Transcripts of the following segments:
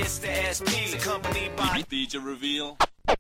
it's the SP, accompanied by DJ Reveal.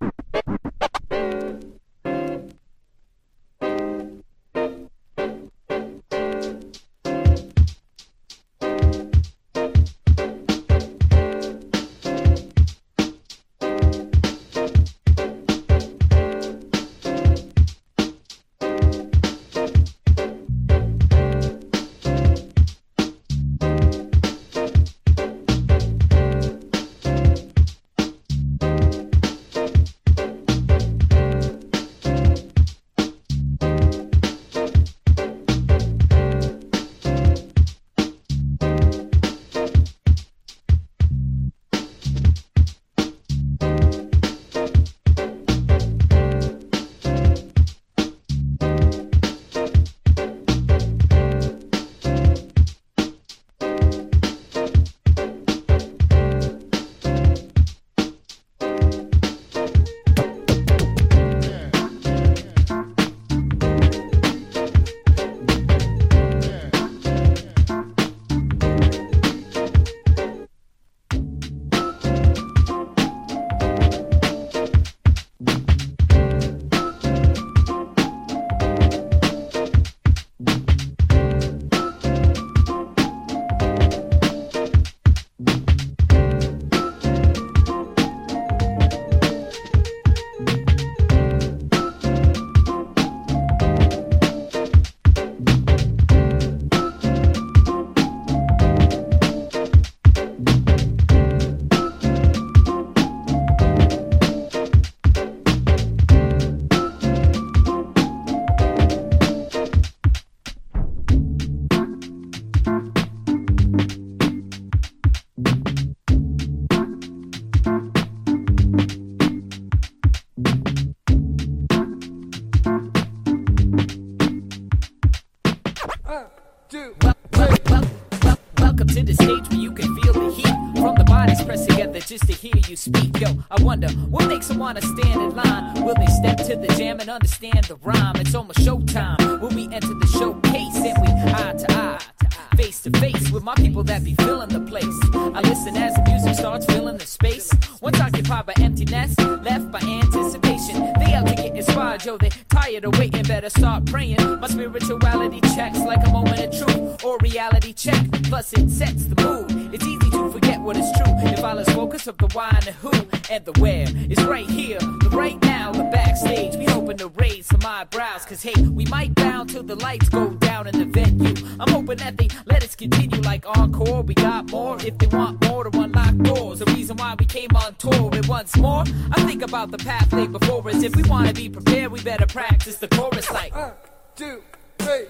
Welcome to the stage where you can feel the heat from the bodies pressed together just to hear you speak. Yo, I wonder what makes them wanna stand in line. Will they step to the jam and understand the rhyme? It's almost showtime when we enter the showcase and we eye to eye, face to face with my people that be filling the place. I listen as the music starts filling the space. Once occupied by emptiness, left by anticipation. They out to get inspired, yo, they tired of waiting, better start praying. My spirituality checks like a moment of truth or reality check. Plus it sets the mood. It's easy to forget what is true if I lose focus of the why and the who and the where. It's right here, the right now, the backstage. We hoping to raise some eyebrows, cause hey, we might bow till the lights go down in the venue. I'm hoping that they let us continue like encore. We got more if they want more to unlock doors. The reason why we came on tour. And once more, I think about the path laid before us. If we want to be prepared, we better practice the chorus like 1, 2, 3.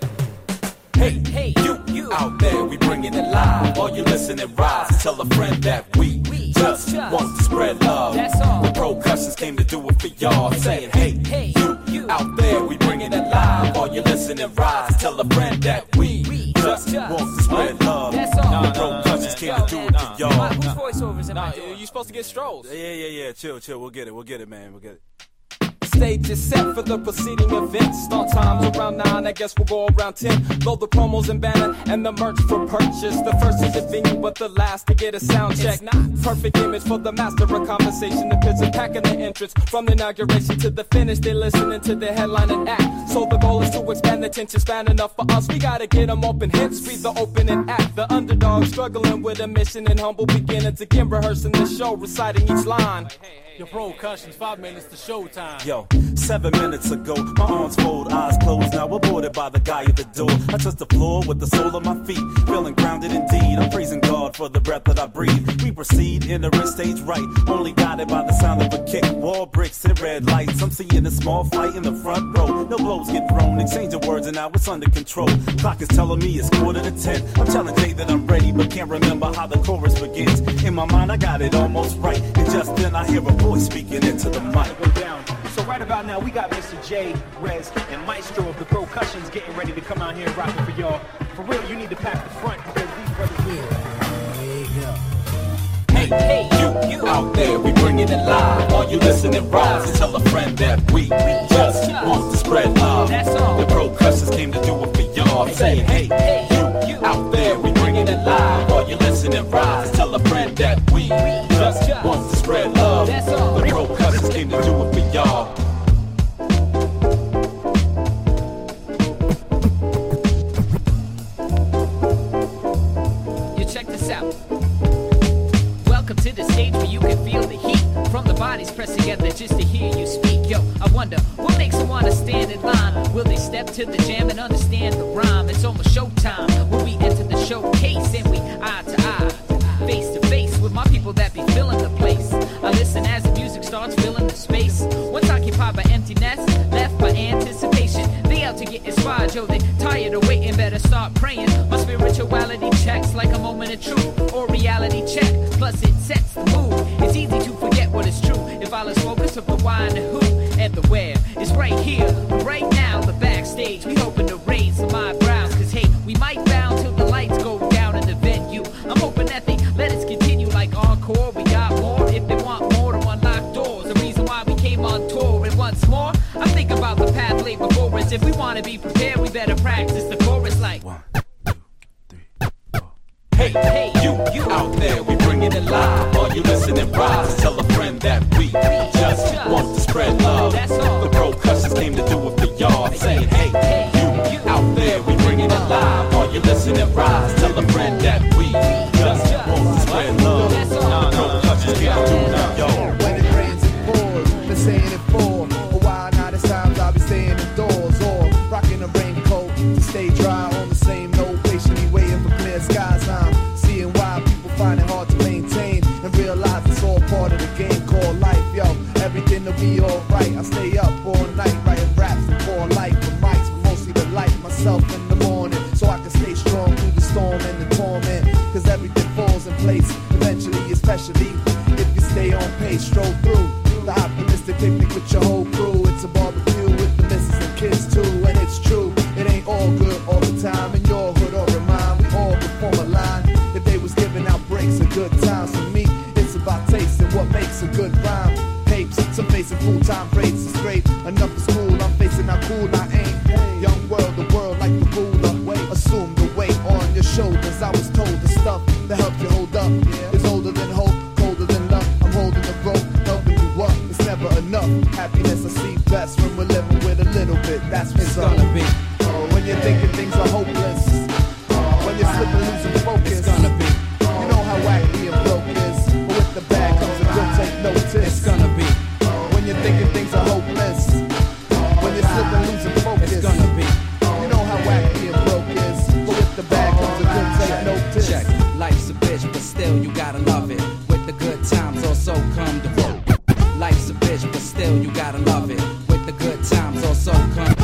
Hey, you out there, we bringing it live. All you listening, rise and tell a friend that we just want to spread love. That's all. The Percussions came to do it for y'all. Saying, hey, you out there, we bringing it live. All you listening, rise and tell a friend that we just want to spread love. That's all. The Percussions came to do it for y'all. Whose voiceovers am I doing? You supposed to get strolls. Yeah. Chill. We'll get it, man. We'll get it. Stage is set for the preceding event. Start times around 9, I guess we'll go around 10. Load the promos and banner and the merch for purchase. The first is the venue, but the last to get a sound check. Perfect image for the master of conversation. The pits are packing the entrance. From the inauguration to the finish, they listening to the headline and act. So the goal is to expand the attention span enough for us. We gotta get them open, hence read the opening act. The underdog struggling with a mission and humble beginnings. Again rehearsing the show, reciting each line. Your Percussions, 5 minutes to showtime. Yo, 7 minutes ago, my arms fold, eyes closed. Now aborted by the guy at the door. I touch the floor with the sole of my feet, feeling grounded indeed. I'm praising God for the breath that I breathe. We proceed, entering stage right, only guided by the sound of a kick. Wall bricks and red lights. I'm seeing a small fight in the front row. No blows get thrown, exchange of words, and now it's under control. Clock is telling me it's 9:45. I'm telling Jay that I'm ready, but can't remember how the chorus begins. In my mind, I got it almost right, and just then I hear a voice speaking into the mic. So right about now, we got Mr. J, Rez, and Maestro of the Percussions getting ready to come out here and rock it for y'all. For real, you need to pack the front because these brothers here. Hey, you out there, we bringing it live. All you listening, rise and tell a friend that we just want to spread love. That's all. The Percussions came to do it for y'all. Saying, hey, you out there, we bringing it live. All you listening, rise and tell a friend that we just Welcome to the stage where you can feel the heat from the bodies pressed together just to hear you speak. Yo, I wonder what makes them wanna stand in line. Will they step to the jam and understand the rhyme? It's almost showtime when we enter the showcase and we eye to eye, face to face with my people that be filling the place. I listen as the music starts filling the space. Once occupied by emptiness, left by anticipation. They out to get inspired, yo, they tired of waiting, better start praying. My spirituality checks like a moment of truth or reality check. Plus it sets the mood. It's easy to forget what is true if I lose focus of the why and the who and the where. It's right here, right now, the backstage. We hoping to raise some eyebrows, cause hey, we might bow till the lights go down in the venue. I'm hoping that they let us continue like encore. We got more if they want more to unlock doors. The reason why we came on tour. And once more, I think about the path laid before us. If we want to be prepared, we better practice the chorus like 1, 2, 3, 4. Hey, you out there, we bring it alive. Are you listening? Rise, tell a friend that we just want to spread love. That's all. The Pro-Cussions came to do it for y'all. Saying, hey, you out there, we bring it alive. Are you listening? Rise, tell a friend that we just want to spread love. That's all. Pro-Cussions came to do it for y'all. When it rains and pours, been saying it for a while now. This times I'll be staying indoors or rocking a raincoat to stay dry on the same note. Patiently waiting for clear skies. I'm seeing why people find it hard to maintain and realize it's all part of the game called life. Yo, everything will be alright. I stay up all night writing raps and pour life for mics, but mostly to light myself in the morning so I can stay strong through the storm and the torment. Cause everything falls in place eventually, especially if you stay on pace. Stroll through the optimistic picnic with your whole crew. It's a barbecue with the missus and kids too. And it's true, it ain't all good all the time. In your hood or in mine, we all perform a line. If they was giving out breaks of good times, for me, it's about tasting what makes a good rhyme. Papes, some facing full-time breaks is great. Enough is cool, I'm facing how cool I ain't. Young world, the world like the ruler. Assume the weight on your shoulders. I was told the stuff that helps you hold up is older than hope, colder than love. I'm holding the rope, helping you up. It's never enough. Happiness I see best when we're living with a little bit. That's what's It's gonna be. when you're thinking things are hopeless. When you're slipping, losing focus. It's gonna be. You know how wack being broke is. But with the bad comes a good take notice. It's gonna be. When you're thinking things are hopeless. When you're slipping, losing focus. It's gonna be. You know how wack being broke is. But with the bad comes a good take notice. Check. Life's a bitch, but still you gotta love it. With the good times also come the road. Life's a bitch, but still you gotta love it. With the good times also come.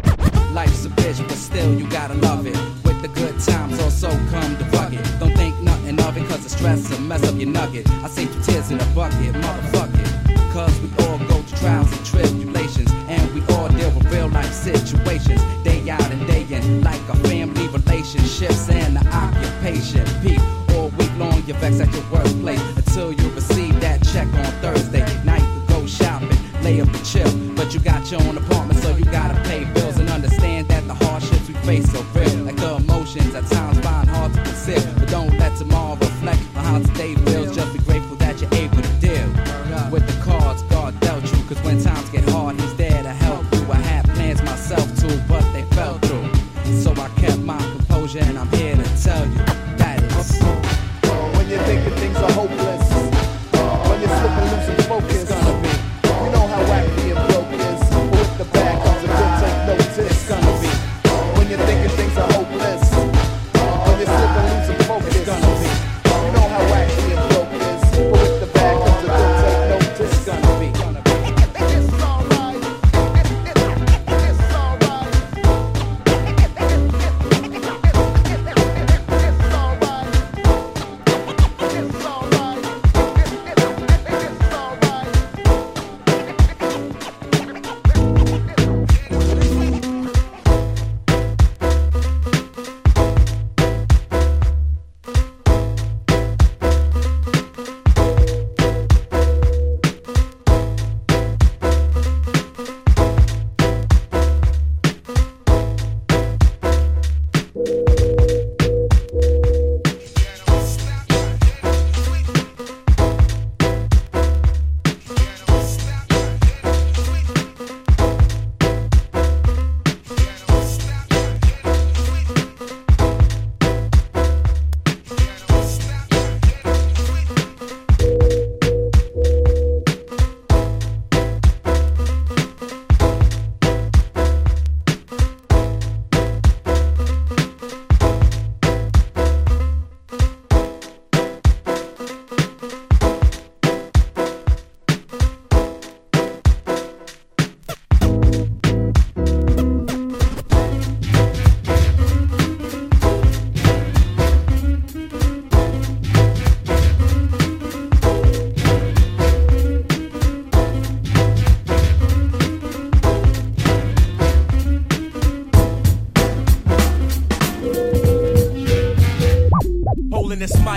Life's a bitch, but still you gotta love it. With the good times also come the rugged. Don't think nothing of it, cause the stress will mess up your nugget. I say 2 tears in a bucket, motherfuck it. Cause we all go through trials and tribulations, and we all deal with real life situations. Day out and day in, like our family relationships and the occupation. Peep, all week long you vex at your workplace until you receive that check on Thursday. Now you can go shopping, lay up and chill, but you got your own apartment, so you gotta pay bills and understand that the hardships we face are real. Like the emotions at times find hard to conceal, but don't let tomorrow reflect on how today feels. Just be grateful that you're able to deal with the cards God dealt you, cause when times get hard, he's there to help you. I had plans myself too, but they fell through. So I kept my composure and I'm here to tell you that it's when you're thinking things are hopeless. When you're slipping, losing focus. It's gonna be. You know how wack being broke is. But with the bad comes a good take notice. It's gonna be. When you're thinking things are hopeless. When you're slipping, losing focus. It's gonna be. You know how wack being broke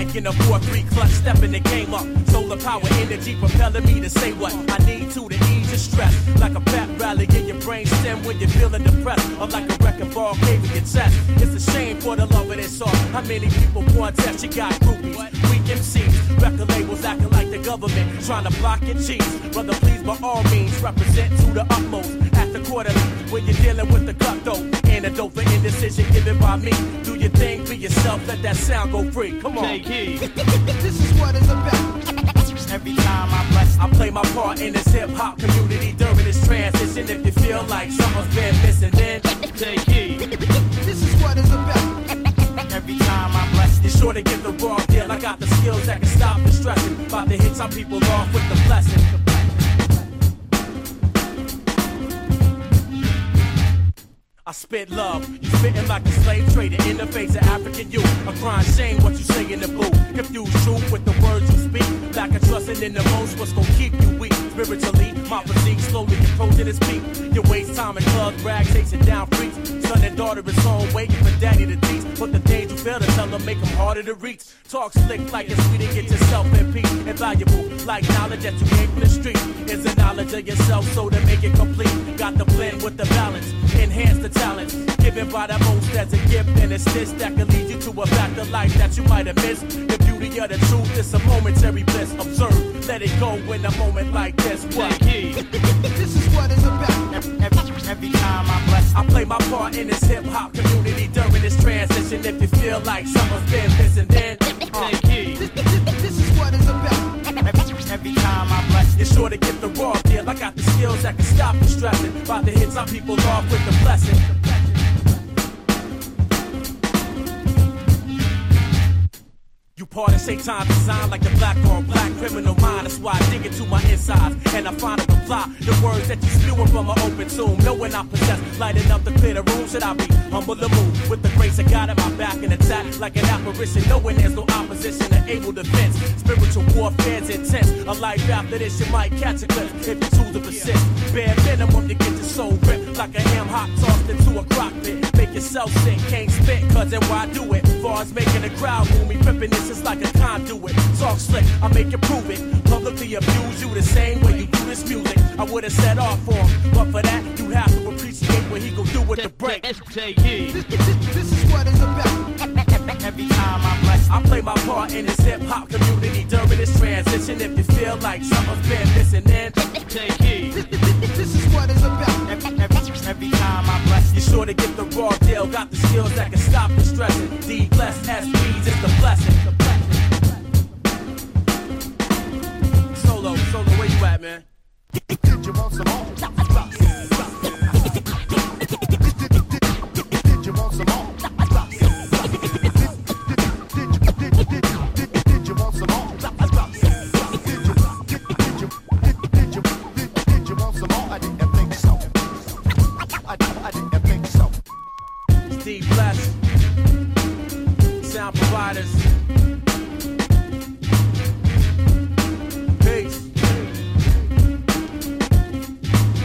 mic in a 4-3 clutch, stepping the game up. Solar power energy propelling me to say what I need to ease your stress. Like a pep rally in your brain stem when you're feeling depressed, or like a wrecking ball caving your chest. It's a shame for the love of this song. How many people want test? You got groupies, weak MCs, record labels acting like the government, trying to block your cheese. Brother, please, by all means, represent to the utmost. At the quarterly, when you're dealing with the cutthroat. Antidote for indecision given by me. Do your thing, be yourself, let that sound go free. Come on. Take heed. This is what it's about. Every time I bless, I play my part in this hip-hop community during this transition. If you feel like someone's been missing, then take heed. This is what it's about. Every time I bless, you're sure to get the raw deal. I got the skills that can stop the stressing. About to hit some people off with the blessing. I spit love, you spitting like a slave trader in the face of African youth. A crying shame what you say in the booth. Confuse truth with the words you speak. Lack of trusting in the most, what's gonna keep you weak? Spiritually, my physique slowly approaching its peak. You waste time in clubs, brag, chasing down freaks. Son and daughter is home waiting for daddy to teach. But the things you fail to tell them make them harder to reach. Talk slick like it's sweet and get yourself in peace. Invaluable, like knowledge that you came from the street. Is the knowledge of yourself so to make it complete. Got the blend with the balance, enhance the talents given by the most as a gift, and it's this that can lead you to a fact of life that you might have missed. The beauty of the truth is a momentary bliss. Observe, let it go in a moment like this. What? This is what it's about. Every time I bless, I play my part in this hip-hop community during this transition. If you feel like someone's been missing, then take heed. This is what it's about. Every time I bless, you're sure to get the raw deal. I got the skills that can stop the stressing. About to hit some people off with the blessing. You part of Satan's design like the black on black criminal mind. That's why I dig into my insides and I find a reply. The words that you spewing from an open tomb, knowing I possess light enough to clear the room. Should I be humble to move with the grace of God at my back and attack like an apparition, knowing there's no opposition to able defense. Spiritual warfare's intense. A life after this, you might catch a glimpse if you choose to persist. Bare minimum to get your soul ripped like a ham hock tossed into a crock pit. Make yourself sick, can't spit, cause then why do it? Far as making the crowd move me, ripping this is like a conduit. Talk slick, I make you prove it. Publicly abuse you the same way you do this music. I would've set off for him, but for that you have to appreciate what he gon' do with the break. Take heed. This is what it's about. Every time I bless, I play my part in this hip-hop community during this transition. If you feel like someone's been missing, then take heed. This is what it's about. Every time I bless, you're sure to get the raw deal. Got the skills that can stop the stressing. D bless SPs is the blessing. Solo, where you at, man? Did you want some more? Did you want some more? Steve Bless, sound providers. Peace.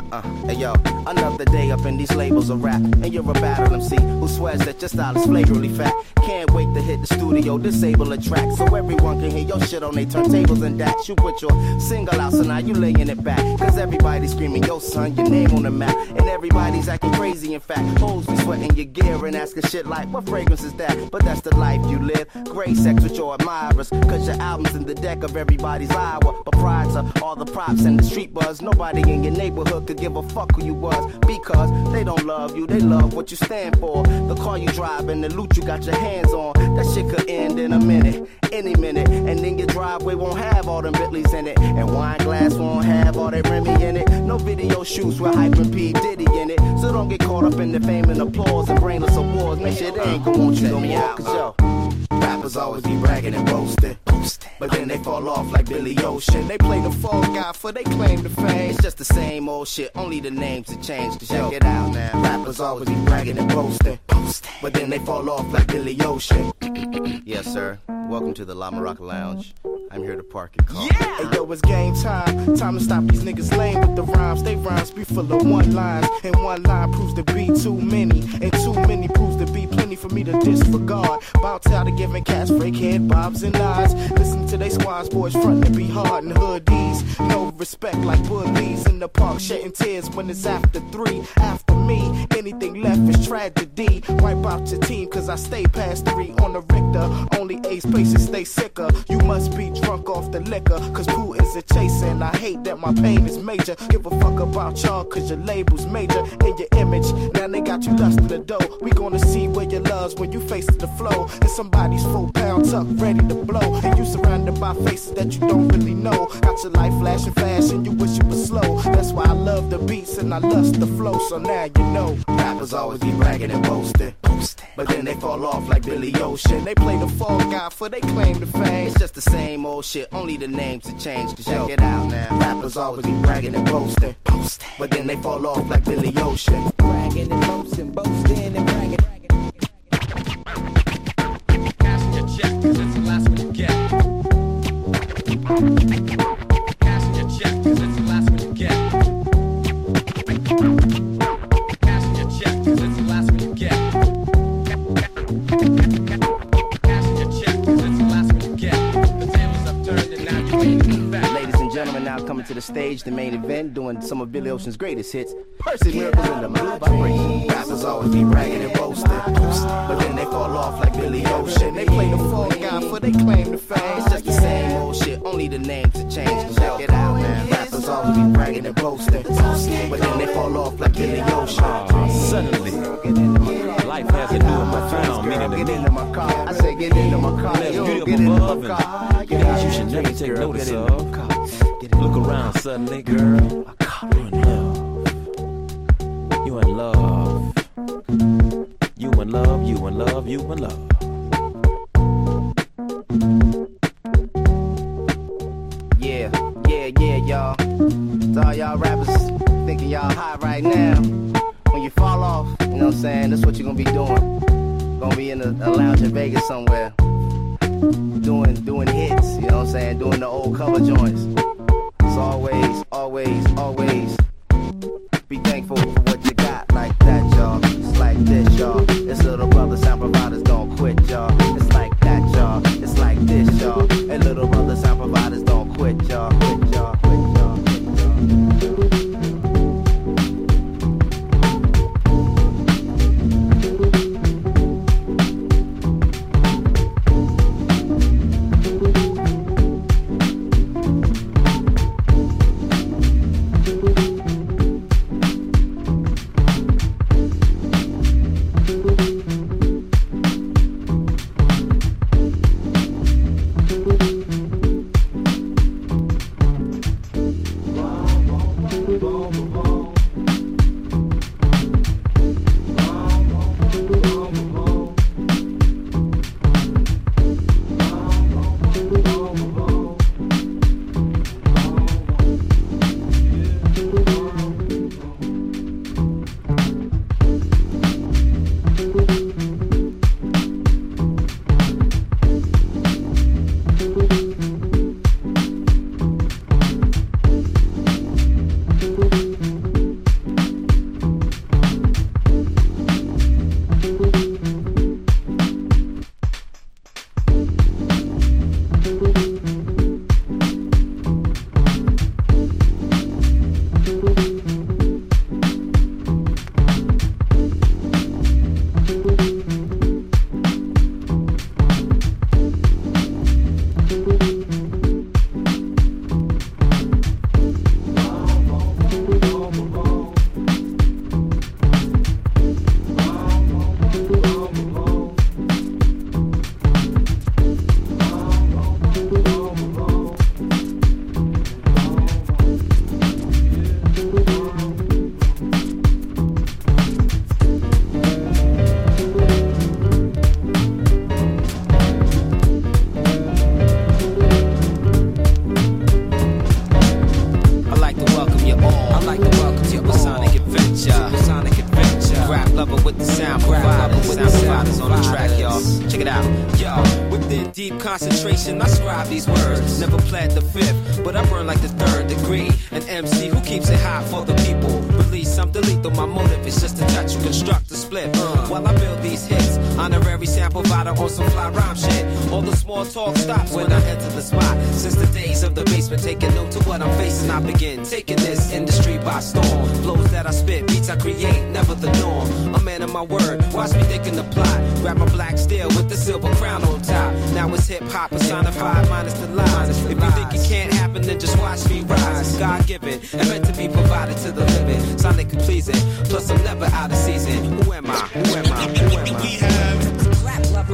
Hey yo, another day up in these labels of rap, and you're a battle MC who swears that your style is flagrantly fat. Can't wait to hit the studio, disable a track so everyone can hear your shit on they turntables and that. You put your single out, so now you laying it back. Cause everybody's screaming, yo son, your name on the map. And everybody's acting crazy, in fact. Hoes be sweating your gear and asking shit like, what fragrance is that? But that's the life you live. Great sex with your admirers, cause your album's in the deck of everybody's hour. But prior to all the props and the street buzz, nobody in your neighborhood could give a fuck who you was. Because they don't love you, they love what you stand for. The car you drive and the loot you got your hands on. That shit could end in a minute, any minute. And then your driveway won't have all them Bentleys in it. And wine glass won't have all that Remy in it. No video shoots with Hyper P. Diddy in it. So don't get caught up in the fame and applause and brainless awards. Make sure they ain't gon' want you no more. Cause yo, rappers always be bragging and boasting, but then they fall off like Billy Ocean. They play the fall guy for they claim to fame. It's just the same old shit, only the names have changed. Cause check it out now, rappers always be bragging and boasting, but then they fall off like Billy Ocean. Yes sir, welcome to the La Maraca Lounge. I'm here to park your car. Yeah! Hey yo, it's game time. Time to stop these niggas lame with the rhymes. They rhymes be full of one lines, and one line proves to be too many, and too many proves to be plenty for me to disregard. Bout out of giving cats fake head bobs and nods. Listen to they squads, boys front to be hard in hoodies. No respect like bullies in the park, shedding tears when it's after 3. After me, anything left is tragedy. Wipe out your team, cause I stay past 3 on the Richter. Only ace places stay sicker. You must be drunk off the liquor, cause poo is a chaser. And I hate that my pain is major. Give a fuck about y'all, cause your label's major. In your image, now they got you lusting the dough. We gonna see where your love's when you face the flow. And somebody's 4 pound tuck ready to blow. And you surrounded by faces that you don't really know. Got your life flashing fast and you wish it was slow. That's why I love the beats and I lust the flow. So now you know, rappers always be bragging and boasting, but then they fall off like Billy Ocean. They play the fall guy for they claim to fame. It's just the same old shit, only the names have changed. Cause check it out now, rappers always be bragging and boasting, but then they fall off like Billy Ocean. Bragging and boasting, boasting and bragging. Cash your check, cause it's the last one you get. Cash your check, cause it's the last one you get. Cash your check, cause it's the last one you get. Cash your check, cause it's the last one you get. The tables upturned and now you ain't in back. Ladies and gentlemen, now coming to the stage, the main event, doing some of Billy Ocean's greatest hits. Percy Miracles in the Blue Vibration. Rappers always be bragging and boasting, but then they fall off like Billy Ocean. They play the fall guy for they claim to fame. It's just the same old shit, only the names have changed. Check it out, man. Rappers always be bragging and boasting, but then they fall off like Billy Ocean. Suddenly, life has a new and profound meaning to Get me. into my car. I say get into my car. There's Yo, beauty get up into above my car. and things you should never take notice of. Look around suddenly, girl. You in love. You in love. You in love. You in love. Yeah, y'all. To all y'all rappers thinking y'all hot right now. When you fall off, you know what I'm saying? That's what you're gonna be doing. Gonna be in a lounge in Vegas somewhere. Doing hits, you know what I'm saying? Doing the old cover joints. So always be thankful for what you got, like that, y'all. It's like this, y'all. This little brother sound providers don't quit, y'all. It's like that, y'all. It's like this, y'all. And little brother sound providers don't quit, y'all. Quit, y'all. Quit, y'all. I'd like to welcome you to a sonic adventure. Rap lover with the sound providers on the track, y'all. Check it out, y'all. Within deep concentration, I scribe these words. Never pled the fifth, but I burn like the third degree. An MC who keeps it hot for the people. Release some delete, though my motive is just to touch you, construct a split. While I build these hits, honorary sound provider on some fly rhyme shit. All the small talk stops when I enter the spot. Since the days of the basement, taking note to what I'm facing, I begin taking this industry by storm. Flows that I spit, beats I create, never the norm. A man of my word, watch me thinking the plot. Grab my black steel with the silver crown on top. Now it's hip hop personified minus the lies. If you think it can't happen, then just watch me rise. God given and meant to be provided to the living. Sonically pleasing, plus I'm never out of season. Who am I? Who am I? Who am I? We have rap lover.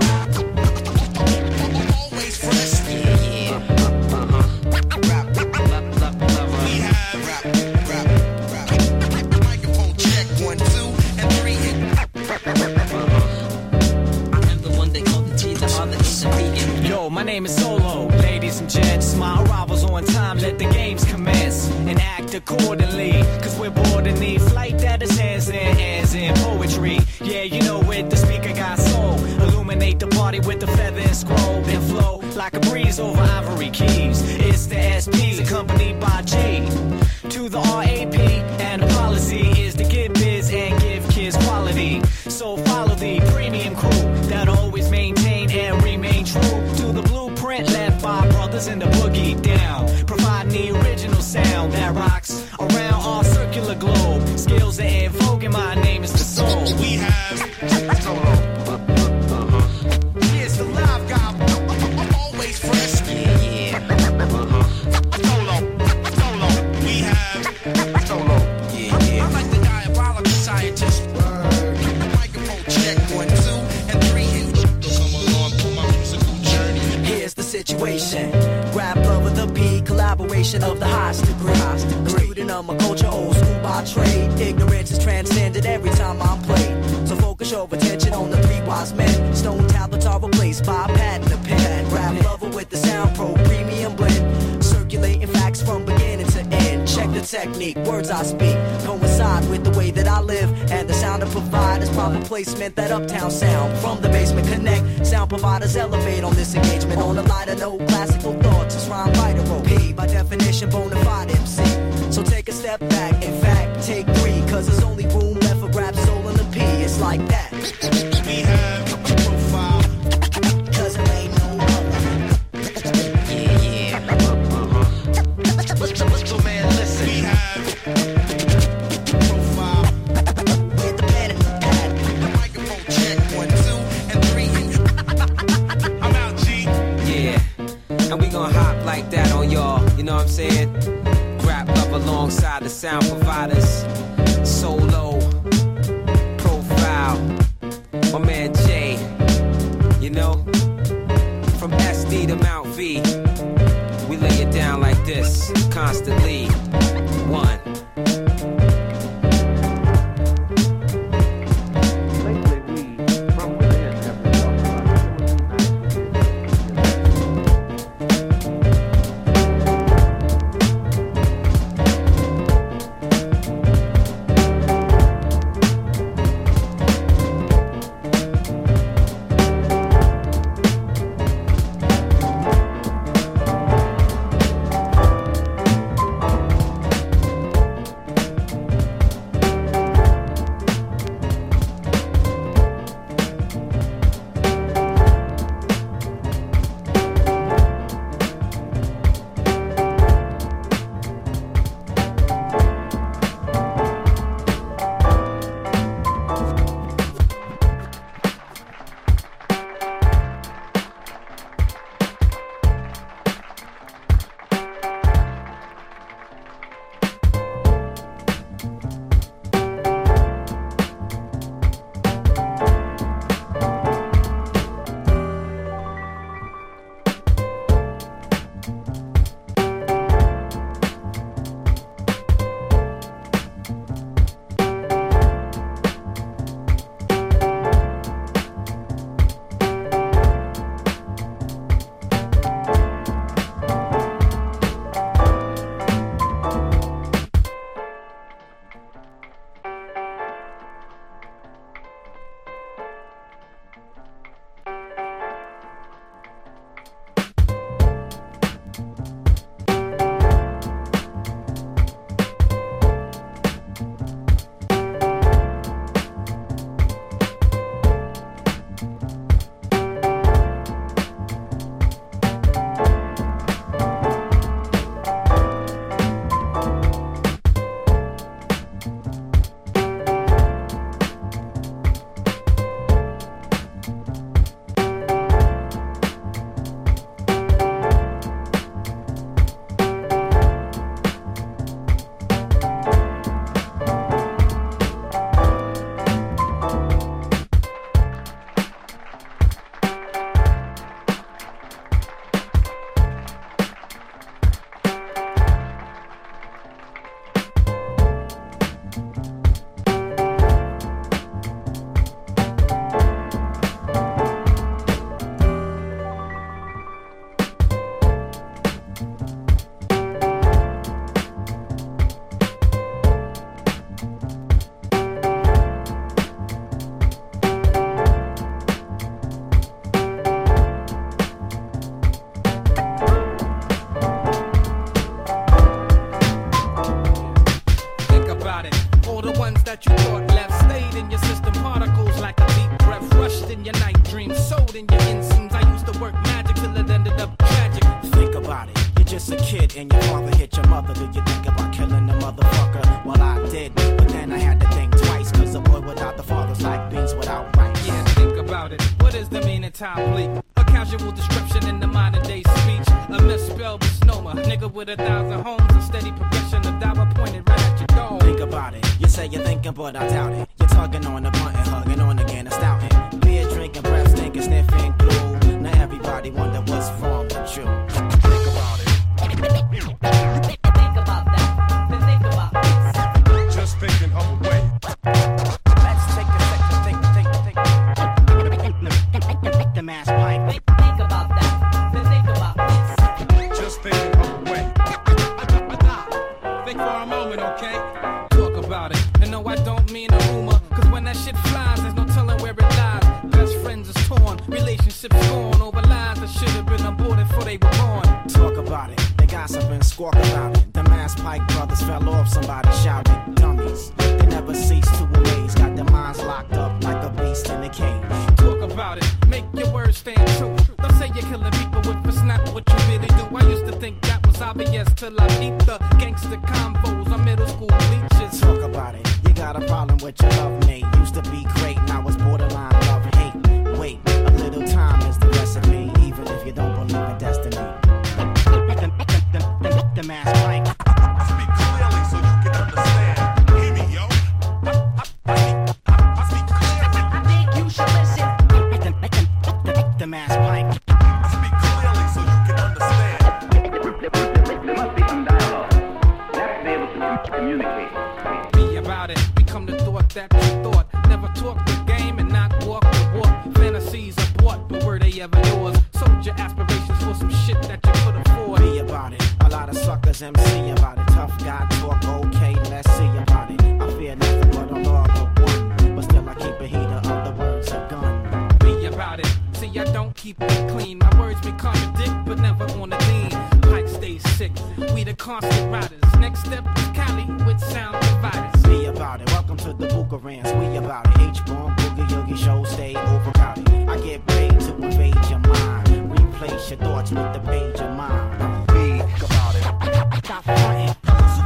Always fresh. Yeah. Rap lover. We have rap. Microphone check 1, 2, and 3. I am the one they call the T, the other is the vegan. Yo, my name is Solo. Ladies and gents, my arrival's on time. Let the games commence and act accordingly. Cause we're bored and need flight that is hands in poetry. Yeah, you know it, the speaker got soul. Illuminate the party with the feather and scroll. Then flow like a breeze over ivory keys. It's the SPs accompanied by G. To the RAP, and the policy is to get biz and give kids quality. So follow the premium crew that always maintain and remain true to the blueprint left by brothers in the boogie down. Providing the original sound that rocks around our circular globe. Skills are in vogue and my name is the soul. We have here's the live guy, always fresh. Yeah. Solo. We have Solo. Yeah. I'm like the diabolical scientist. Microphone check 1, 2, and 3. Come along for my musical journey. Here's the situation. Rap lover, the P, collaboration of the highest degree. Student of my culture, old school by trade. Ignorance is transcended every time I'm played. So focus your attention on the 3 wise men. Stone tablets are replaced by a pad and a pen. Rap lover with the sound pro premium blend. Circulating facts from beginning to end. Check the technique, words I speak coincide with the way that I live. And the sound I provide is proper placement, that uptown sound. From the basement connect, sound providers elevate on this engagement. On a lighter note, classical thoughts, it's rhyme writer P, by definition bona fide MC. So take a step back, in fact, take 3. Cause there's only room left for rap, soul, and the P. It's like that. We have a profile, cause it ain't no other. Yeah. So man, listen. We have profile with the pen and the pad. The microphone check 1, 2, and 3. I'm out, G. Yeah. And we gon' hop like that on y'all, you know what I'm saying? Rap up alongside the sound providers. Solo, profile, my man Jay, you know? From SD to Mount V, we lay it down like this, constantly. 1. about it. All the ones that you thought left stayed in your system. Particles like a deep breath rushed in your night dreams, sold in your inseams. I used to work magic till it ended up tragic. Think about it. You're just a kid and your father hit your mother. Did you think about killing the motherfucker? Well, I did, but then I had to think twice. Cause a boy without the father's like beans without rice. Yeah, think about it. What is the meaning time bleak? A casual description in the modern day speech. A misspelled misnomer. Nigga with 1,000 homes. A steady progression of dollar pointed right at your dome. Think about it. You say you're thinking, but I doubt it. You're tugging on the blunt and hugging on again and stouting. Beer drinking, breath stinking, sniffing glue. Now everybody wonder what's wrong with you. Think about it. Think about that. Then think about this. Just thinking of a way. Let's take a second, think the mass pipe. Think about that. Then think about this. Just thinking of a way. Think for a moment, okay? Talk about it. And no, I don't mean a rumor. Cause when that shit flies, there's no telling where it lies. Best friends is torn, relationships gone over lies that should have been aborted before they were born. Talk about it. They gossip and squawk about it. The Mass Pike brothers fell off, somebody shouted. Dummies, they never cease to amaze. Got their minds locked up like a beast in a cage. Talk about it, make your words stand true. Don't say you're killing people with it's not what you really do. I used to think that was obvious till I peeped the gangster combos on middle school bleachers. Talk about it, you got a problem with your love mate. Used to be great, now it's borderline love hate. Wait, a little time is the recipe, even if you don't believe in destiny. The Mass Pike. Speak clearly so you can understand. Hear me, yo. I speak clearly. I think you should listen. The Mass Pike. Speak clearly so you can understand. There must be some dialogue. Let's be able to communicate. Be about it. Become the thought that you thought. Never talk the game and not walk the walk. Fantasies are bought, but were they ever yours? Sold your aspirations for some shit that you could afford. Be about it. A lot of suckers MC about it. Tough guy talk, okay, let's see about it. I fear nothing but a law of one. But still I keep a heater of the words a gun. Be about it. See, I don't keep it clean. My words may contradict, but never on the lean. Pike stays sick. We the constant riders. Next step is Cali with sound dividers. Be about it. Welcome to the Bucharans. We about it. H-Bomb, Boogie Yogi show, stay overcrowded. I get paid to invade your mind. Replace your thoughts with the page of mine. Be about it. Stop fronting.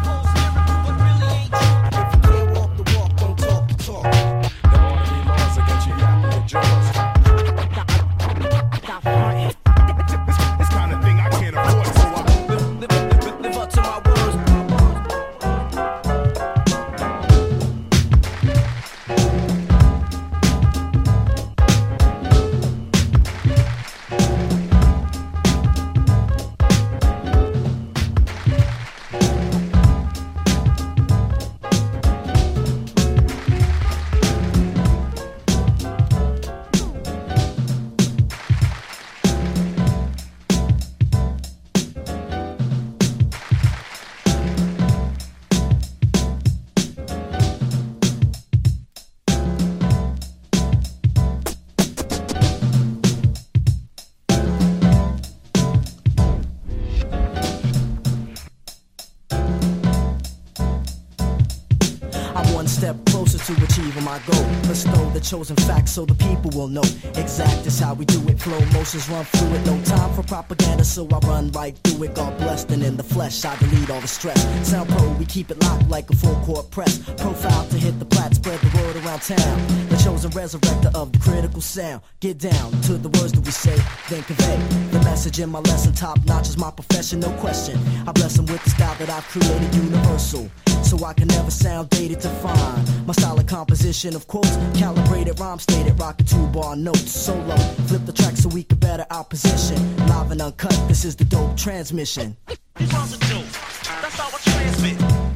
To achieving my goal, bestow the chosen facts so the people will know. Exact is how we do it. Flow motions run through it. No time for propaganda, so I run right through it. God blessed and in the flesh, I delete all the stress. Sound pro, we keep it locked like a full court press. Profile to hit the plat, spread the word around town. The chosen resurrector of the critical sound. Get down to the words that we say, then convey the message in my lesson. Top notch is my profession, no question. I bless them with the style that I've created, universal. So I can never sound dated to find my style of composition of quotes, calibrated rhyme stated, rockin' 2-bar notes, solo. Flip the track so we can better our position. Live and uncut, this is the dope transmission. These ones are jokes, that's how I transmit.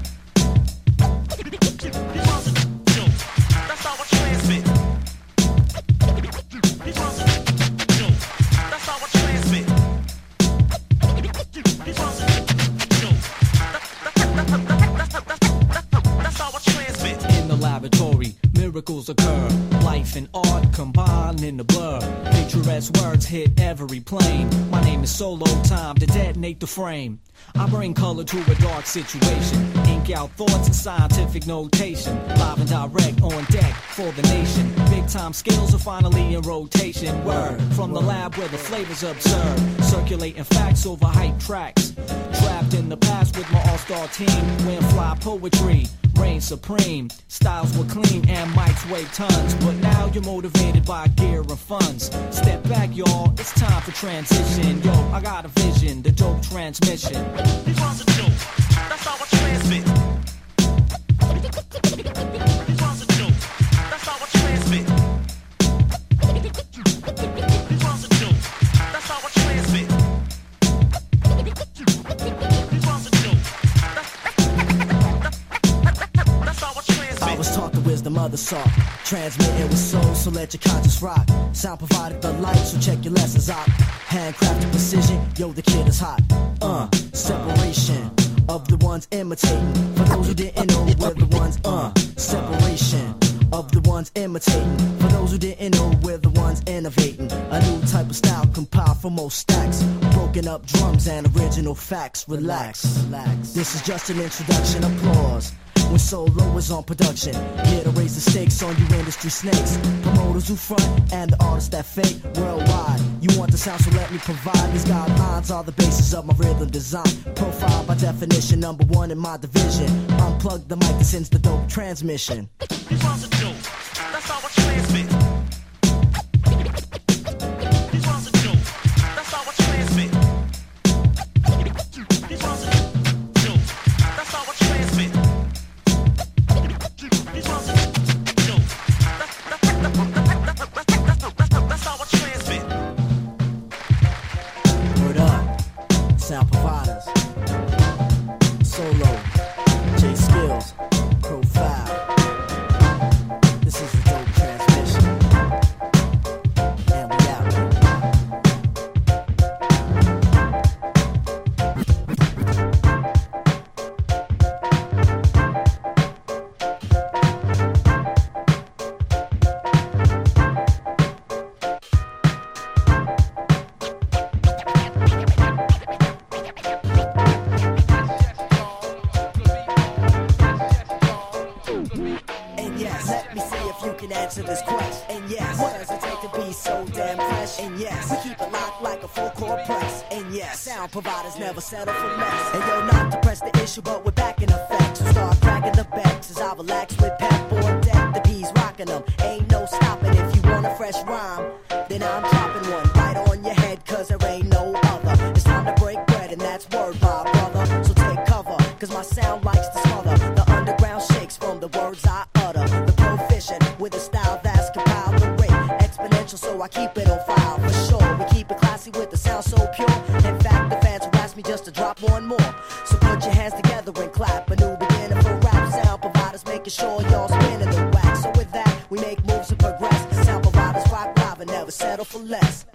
These ones are jokes, that's how I transmit. These ones are jokes, that's how I transmit. These ones are jokes, that's how I transmit. In the laboratory, miracles occur. Life and art combine in the blur. Picturesque words hit every plane. My name It's solo time to detonate the frame. I bring color to a dark situation. Ink out thoughts and scientific notation. Live and direct on deck for the nation. Big time skills are finally in rotation. Word from the lab where the flavor's absurd. Circulating facts over hype tracks. Trapped in the past with my all-star team. When fly poetry reign supreme. Styles were clean and mics weigh tons. But now you're motivated by gear and funds. Step back, y'all, it's time for transition. Yo, I got a vision, the dope transmission. These rhymes are dope, that's how I transmit. These rhymes are dope, that's how I transmit. These rhymes are dope, that's how I transmit. These rhymes are dope, that's how I transmit. I was taught the wisdom of the salt. Transmitting with soul, so let your conscience rock. Sound provided the light, so check your lessons out. Handcrafted precision, yo, the kid is hot. Separation of the ones imitating. For those who didn't know, we're the ones, separation of the ones imitating. For those who didn't know, we're the ones innovating. A new type of style compiled from most stacks. Broken up drums and original facts. Relax. This is just an introduction, applause. When solo is on production, here to raise the stakes on you industry snakes. Promoters who front and the artists that fake worldwide. You want the sound, so let me provide. These guidelines are the basis of my rhythm design. Profile by definition, number one in my division. Unplug the mic that sends the dope transmission. These rhymes are dope, that's how I transmit. These rhymes are dope, that's how I transmit. These rhymes are dope, that's how I transmit. These rhymes are dope, that's how I transmit. Word up, sound providers. Solo, J Skills, Profile. This is the dope transmission. And we out. Answer this quest, and yes, what does it take to be so damn fresh? And yes, we keep it locked like a full court press. And yes, sound providers never settle for less. And yo, not to press the issue, but we're back in effect. So start cracking the backs as I relax with pep on deck. The P's rocking them, ain't no stopping. If you want a fresh rhyme, then I'm dropping one right on your head, cause there ain't no other. It's time to break bread, and that's word, my brother. So take cover, cause my sound likes to smother. The underground shakes from the words I utter. The proficient with a style that's compiled the rate exponential, so I keep it on file for sure. We keep it classy with the sound so pure. In fact, the fans will ask me just to drop one more. So put your hands together and clap. A new beginner for rap. Sound providers making sure y'all spinning the wax. So with that, we make moves and progress. Sound providers rock live and never settle for less.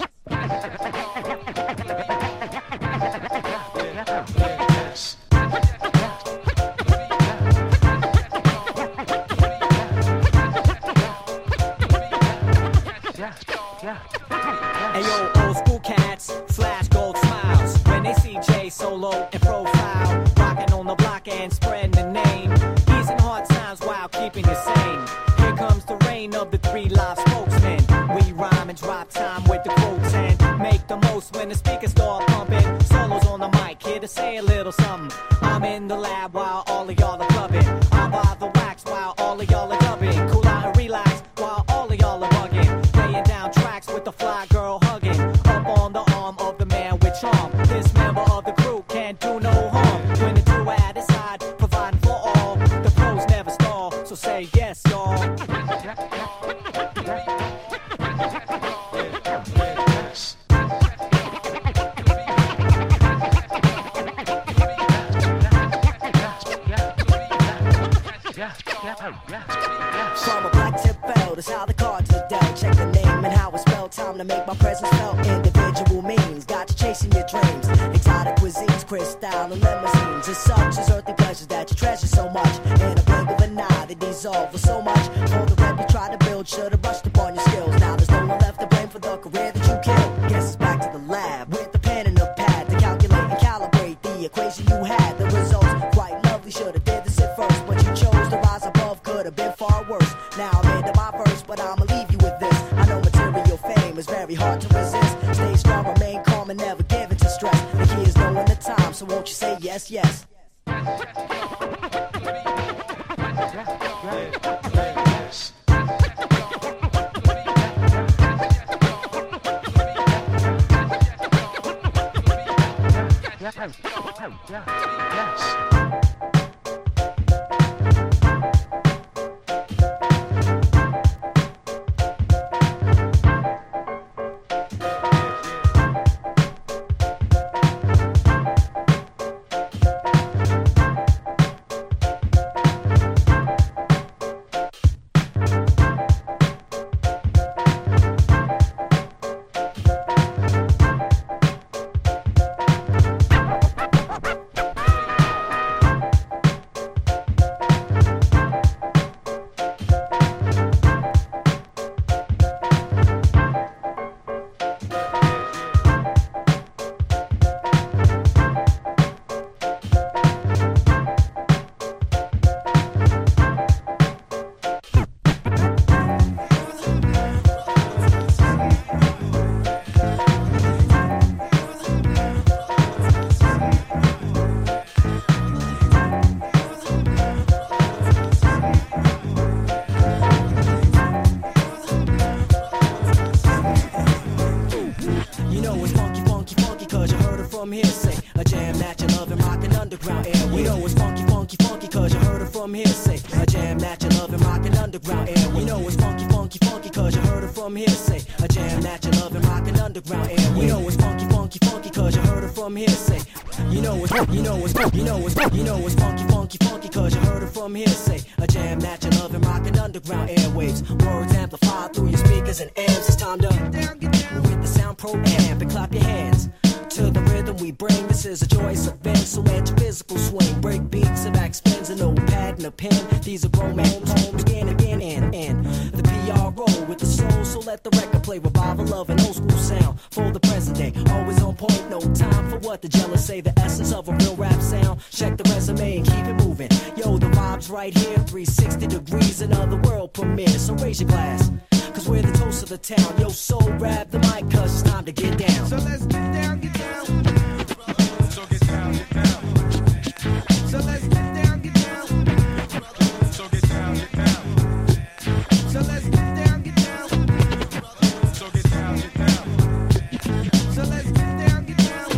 Hey yo, old school cats, flash gold smiles when they see J Solo and Profile, rocking on the block and spreading the name, easing hard times while keeping you sane. Here comes the reign of the three live spokesmen. We rhyme and drop time with the quotes and make the most when the speakers start pumping. Solos on the mic, here to say a little something. I'm in the lab while all of y'all are clubbing. I buy the wax while all of y'all are dubbing. Cool out and relax while all of y'all are bugging. Laying down tracks with the fly girl hugging. Up on the arm of the man with charm. This member of the crew can't do no harm. When the duet is side, providing for all. The pros never stall, so say yes, y'all. From a black tip bell, that's how the cards are dealt. Check the name and how it's spelled. Time to make my presence felt. Individual means got you chasing your dreams. Exotic cuisines, crystal and limousines. It's such as earthly pleasures that you treasure so much. In a blink of an eye, they dissolve for so much. For the rep you try to build, should've brushed upon your skills. Now there's no one left to blame for the career that you killed. Guess it's back to the lab with the pen and the from hearsay. A jam that you love and rockin' underground airway. You know it's funky, funky, funky, cause you heard it from hearsay. A jam that you love and rockin' underground airway. You know it's funky, funky, funky, cause you heard it from hearsay. You know it's funky, funky, funky, cause you heard it from hearsay. A jam that you love and rockin' underground airwaves. Words amplified through your speakers and amps. It's time to get down with the sound pro amp and clap your hands to the rhythm we bring. This is a joyous event, so let your physical swing. Break beats and back spins, a notepad and a pen. These are grown men homes again and the PRO with the soul, so let the record play. Revival of an old school sound for the present day. Always on point, no time for what the jealous say. The essence of a real rap sound. Check the resume and keep it moving. Yo, the vibe's right here, 360 degrees, another world premiere. So raise your glass, cause we're the toast of the town. Yo, soul grab the mic, cause it's time to get down. So let's get down, get down. So get down, get down. So let's get down, get down. So get down, get down. So let's get down, get down. So get down, get down. So let's get down, get down.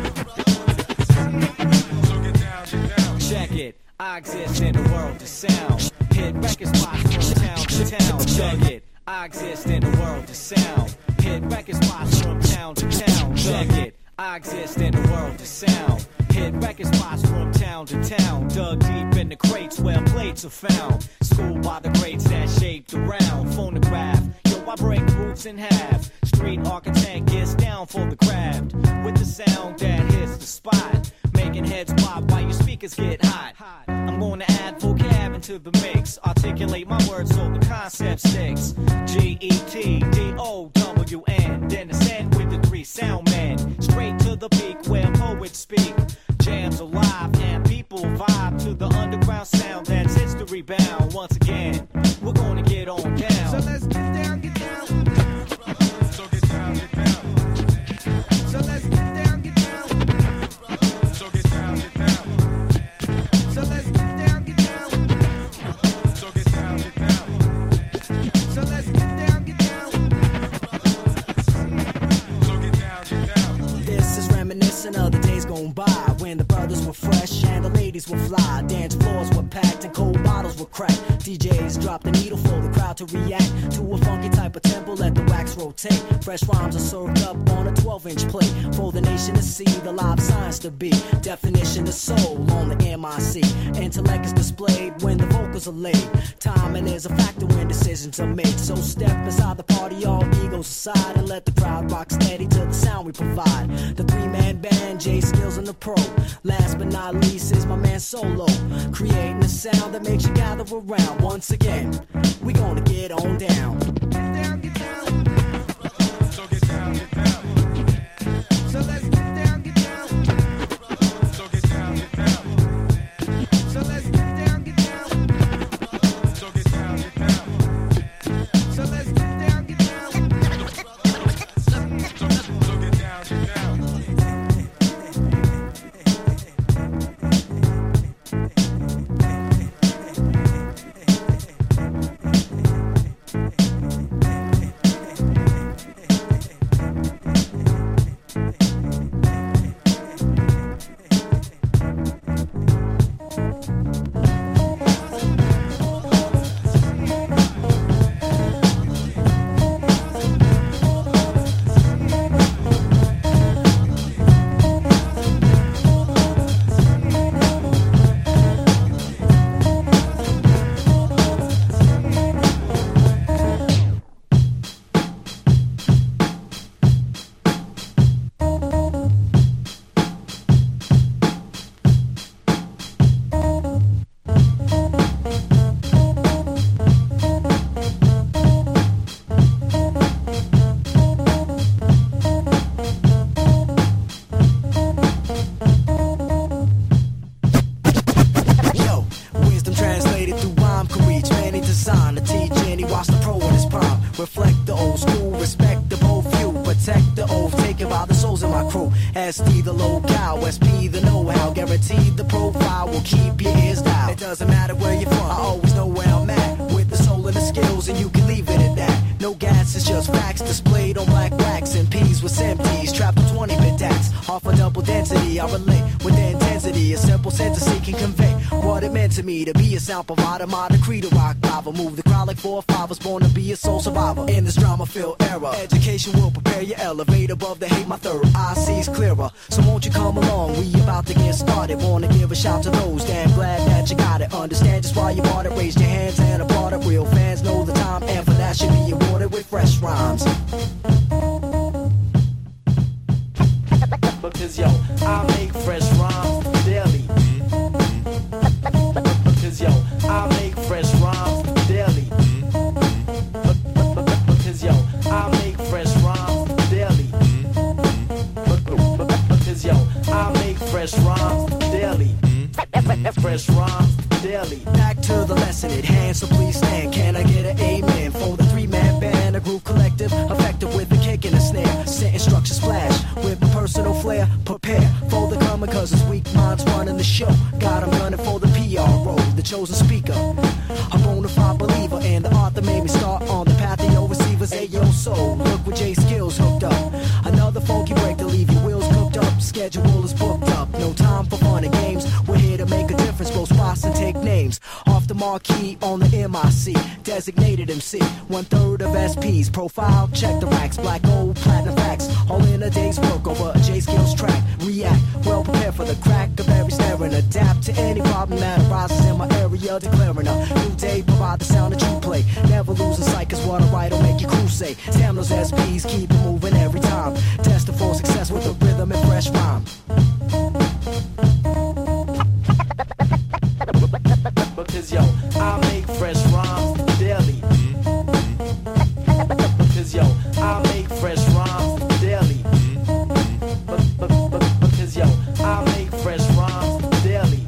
So get down, get down. Check it, I exist in the world of sound. Hit record spots from town to town. Check it, I exist in the world of sound. Hit record spots from town to town. Check it, I exist in the world of sound. Hit record spots from town to town. Dug deep in the crates where plates are found. Schooled by the greats that shaped around. Phonograph, yo, I break groups in half. Street architect gets down for the craft. With the sound that hits the spot. Making heads pop while your speakers get hot. I'm gonna add vocab into the mix. Articulate my words so the concept sticks. G-E-T-D-O-W-N. Then ascend with the 3 sound men. Straight to the peak where poets speak. Jams alive and people vibe to the underground sound that's history bound. Once again, we're gonna get on down. So let's get down, get down. So get down, get down. So let's get down, get down. So get down, get down. So let's get down, get down. So get down, get down. So let's get down, get down. So get down, get down. This is reminiscent of the days gone by when the brothers were fresh and the ladies were fly. Dance floors were packed and cold bottles were cracked. DJs dropped the needle for the crowd to react to a funky type of tempo. Let the wax rotate. Fresh rhymes are served up on a 12-inch plate for the nation to see. The live signs to be definition of soul on the MIC. Intellect is displayed when the vocals are laid. Timing is a factor when decisions are made. So step inside the party, all egos aside, and let the crowd rock steady to the sound we provide. The 3-man band, J Skills and the Pro. Last but not least is my man Solo, creating a sound that makes you gather around. Once again, we gonna get on down. Get down, get down. So get down, get down. So let's get down, get down. So get down, get down. So let's get down, get down. So get down, get down. So let's get down, get down. So get down, get down. Reflect the old school, respect the bold few, protect the old, taken by the souls of my crew. SD the locale, SP the know-how, guaranteed the profile will keep your ears down. It doesn't matter where you're from, I always know where I'm at, with the soul and the skills, and you can leave it at that. No gas, it's just facts displayed on black wax, and P's with empties, trapped on 20-bit DAX, off a double density. density. I relate with the intensity. A simple sentency can convey what it meant to me to be a sound provider. My decree to rock lava, move the crowd like 4 or 5. Was born to be a soul survivor in this drama-filled era. Education will prepare you, elevate above the hate. My third eye sees clearer. So won't you come along? We about to get started. Wanna give a shout to those damn glad that you got it. Understand just why you bought it. Raise your hands and applaud it. Real fans know the time, and for that should be awarded with fresh rhymes. Because yo, I make fresh rhymes daily. Because yo, I make fresh rhymes daily. Because yo, I make fresh rhymes daily. Because yo, I make fresh rhymes daily. Fresh rhymes daily. Back to the lesson at hand, so please stand. Can I get an amen for the 3-man band? A group collective, effective with a kick and a snare. Set instructions flash with my personal flair. Prepare for the coming, cause it's weak minds running the show. God, I'm gunning for the PR role, the chosen speaker. A bona fide believer in the art that made me start on the path of your receivers. Hey, yo, soul, look with J Skills hooked up. Another funky break to leave your wheels cooked up. Schedule is booked up, no time for fun and games. We're here to make a difference, blow spots and take names. Off the marquee on the MIC, designated MC. 1/3 of SP's profile, check the racks. Black, gold, platinum facts, all in a day's work over a J Skills track. React, well prepared for the crack of every snare and adapt to any problem that arises in my area. Declaring a new day, provide the sound that you play. Never lose a sight, cause what I write will make you cool say. Damn those SP's, keep it moving every time. Destined for success with a rhythm and fresh rhyme. Because yo, I make fresh rhymes daily. Because yo, I make fresh rhymes daily. Because yo, I make fresh rhymes daily.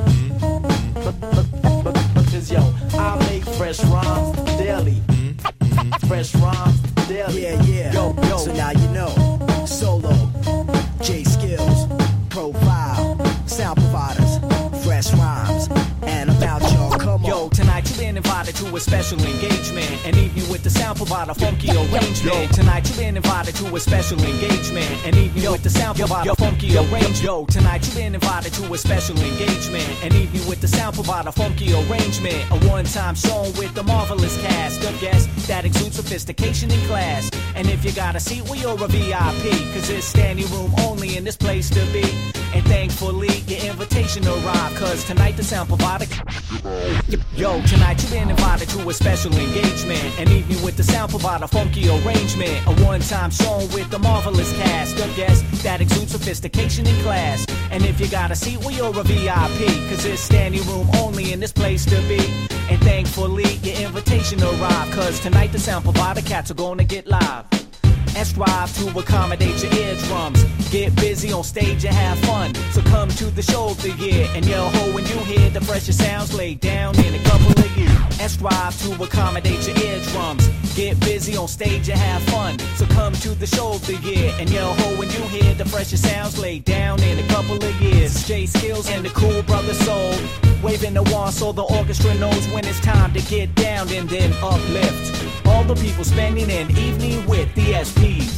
Because yo, I make fresh rhymes daily. Fresh rhymes daily. Yeah. Yo. So now you know. Solo, J Skills, Profile, Sound Providers, Fresh Rhymes, and about y'all. Come on. Yo, tonight you've been invited to a special engagement, and evening with the sound provider, funky arrangement. Yo, tonight you've been invited to a special engagement, and evening with the sound provider, funky arrangement. Yo, tonight you've been invited to a special engagement, and evening with the sound provider, funky arrangement. A one-time show with the marvelous cast of guests that exude sophistication in class. And if you got a seat, well, you're a VIP, cause it's standing room only in this place to be. And thankfully, your invitation arrived, cause tonight the sound provider. Yo, tonight you've been invited to a special engagement, and evening with the sound provider, funky arrangement. A one-time show with the marvelous cast of guests that exude sophistication in class. And if you got a seat, well, you're a VIP, cause it's standing room only in this place to be. And thankfully, your invitation arrived, cause tonight the sound provider cats are gonna get live. And strive to accommodate your eardrums. Get busy on stage and have fun. So come to the show of the year and yell ho when you hear the freshest sounds laid down in a couple of years. And strive to accommodate your eardrums. Get busy on stage and have fun. So come to the show of the year and yell ho when you hear the freshest sounds laid down in a couple of years. J Skills and the Cool Brother Soul, waving the wand so the orchestra knows when it's time to get down and then uplift all the people spending an evening with the SPs.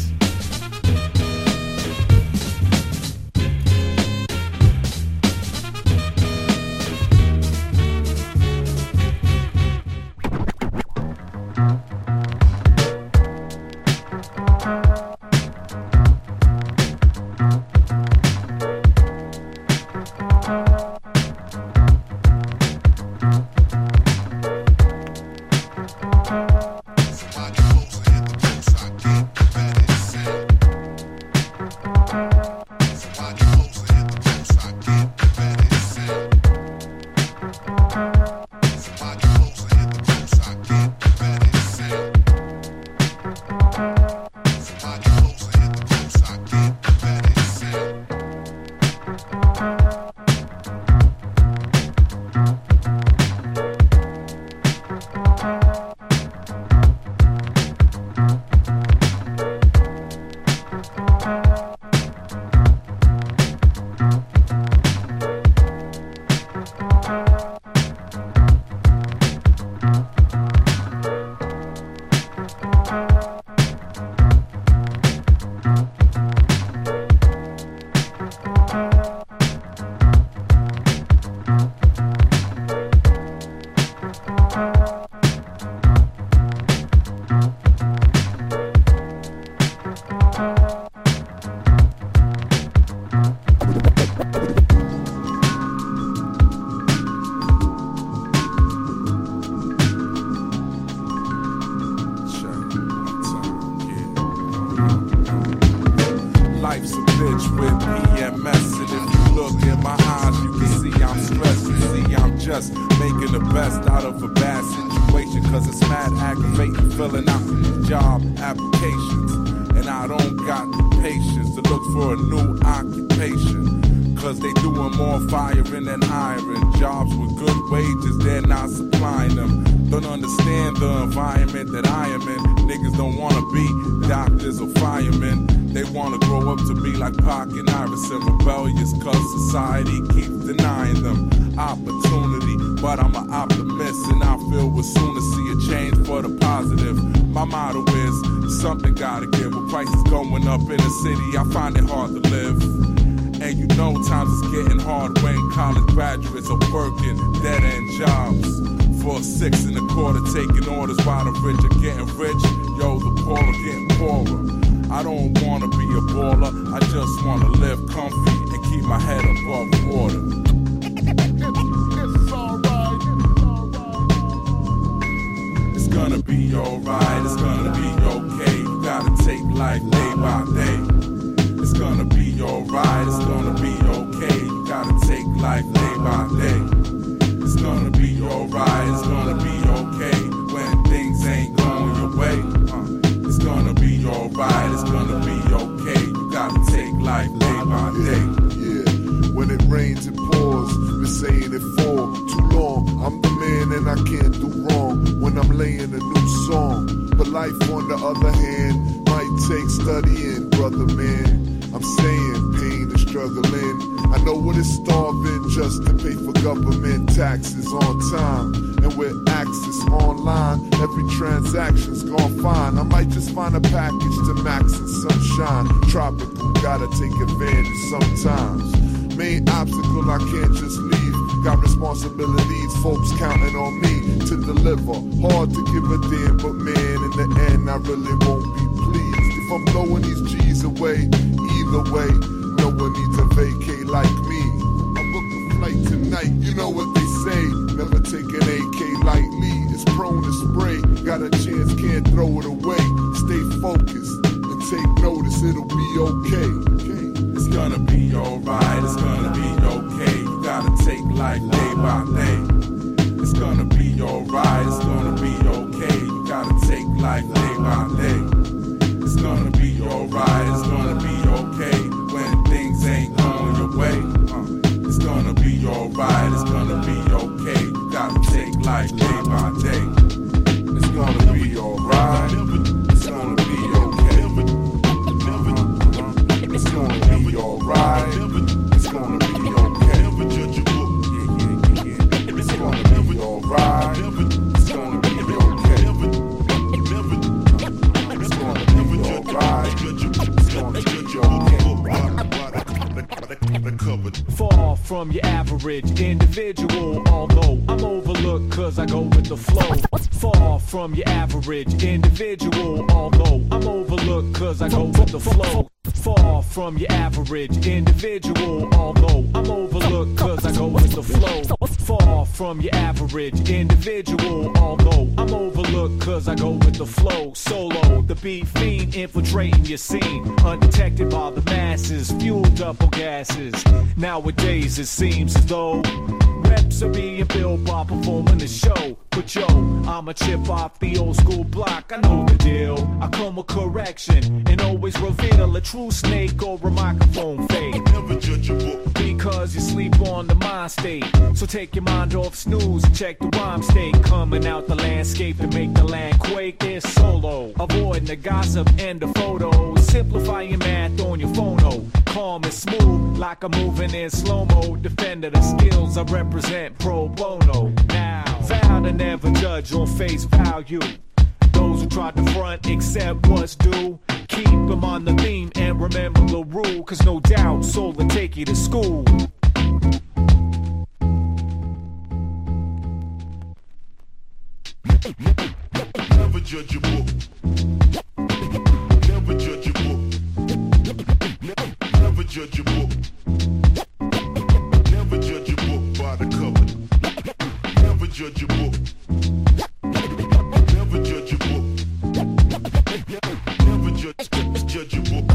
Life's a bitch with PMS, and if you look in my eyes, you can see I'm stressed. You see, I'm just making the best out of a bad situation, cause it's mad aggravating filling out job applications. And I don't got the patience to look for a new occupation, cause they doing more firing than hiring. Jobs with good wages, they're not supplying them. Don't understand the environment that I am in. Niggas don't wanna be doctors or firemen. They wanna grow up to be like Pac and Iverson, rebellious cause society keeps denying them opportunity. But I'm an optimist and I feel we'll soon to see a change for the positive. My motto is, something gotta give. With prices going up in the city, I find it hard to live. And you know times is getting hard when college graduates are working dead-end jobs for 6 1/4, taking orders while the rich are getting rich. Yo, the poor are getting poorer. I don't wanna be a baller, I just wanna live comfy and keep my head above water. It's gonna be alright, it's gonna be okay. You gotta take life day by day. It's gonna be alright, it's gonna be okay. You gotta take life day by day. It's gonna be alright, it's gonna be okay when things ain't going your way. It's gonna be alright, it's gonna be okay. You gotta take life day by day. Yeah, when it rains it pours, been saying it for too long. I'm the man and I can't do wrong when I'm laying a new song. But life on the other hand might take studying, brother man. I'm saying pain and struggling. I know what it's starving just to pay for government taxes on time. And with access online, every transaction's gone fine. I might just find a package to max in sunshine. Tropical, gotta take advantage sometimes. Main obstacle, I can't just leave. Got responsibilities, folks counting on me to deliver. Hard to give a damn, but man, in the end, I really won't be pleased. If I'm throwing these G's away, either way, no one needs a vacay like me. I booked a flight tonight, you know what they say. Never take an AK lightly, it's prone to spray. Got a chance, can't throw it away. Stay focused and take notice, it'll be okay. It's gonna be alright, it's gonna be okay. You gotta take life day by day. It's gonna be alright, it's gonna be okay. You gotta take life day by day. It's gonna be alright, it's gonna be okay when things ain't going your way. It's gonna be alright, it's gonna be okay. You gotta take life day by day. It's gonna be alright, it's gonna be okay. It's gonna be alright, it's gonna be okay. It's gonna be alright, it's gonna be okay. It's gonna be alright, it's gonna be okay. Far from your average individual, although I'm overlooked cause I go with the flow. Far from your average individual, although I'm overlooked cause I go with the flow. Far from your average individual, although I'm overlooked cause I go with the flow. Far from your average individual, although I'm overlooked cause I go with the flow. Solo, the beat fiend infiltrating your scene, undetected by the masses, fueled up on gases. Nowadays it seems as though reps are being built by performing the show. But yo, I'm a chip off the old school block, I know the deal. I come with correction and always reveal a true snake or a microphone fake. Never judge a book because you sleep on the mind state. So take your mind off snooze and check the rhyme state. Coming out the landscape to make the land quake. It's solo, avoiding the gossip and the photos. Simplify your math on your phono. Calm and smooth like I'm moving in slow-mo. Defender the skills I represent pro bono. Now, vow to never judge on face value. Those who try to front accept what's due. Keep them on the theme and remember the rule. Cause no doubt soul will take you to school. Never judge a book. Never judge a book. Never judge a book. Never judge a book by the cover. Never judge a book. Never judge a book. Never judge a book.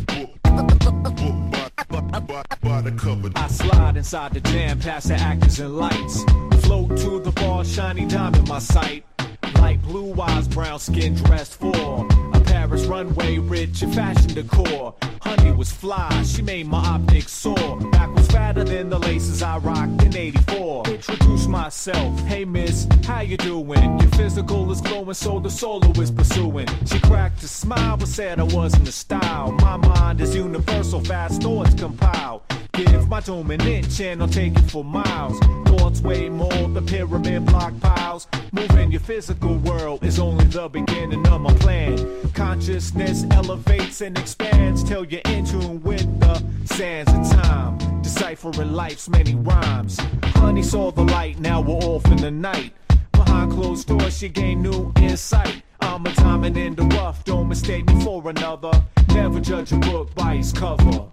By the cover. I slide inside the jam past the actors and lights. Float to the bar, shiny diamond my sight. Light blue eyes, brown skin dressed for a Paris runway, rich in fashion decor. Honey was fly, she made my optics soar. Back was fatter than the laces I rocked in '84. Introduce myself, hey miss, how you doing? Your physical is glowing, so the solo is pursuing. She cracked a smile, but said I wasn't the style. My mind is universal, fast thoughts compile. Give my dominant channel, take it for miles. Thoughts weigh more than pyramid block piles. Moving your physical world is only the beginning of my plan. Consciousness elevates and expands till you're in tune with the sands of time. Deciphering life's many rhymes. Honey saw the light, now we're off in the night. Behind closed doors, she gained new insight. I'm a diamond in the rough, don't mistake me for another. Never judge a book by its cover.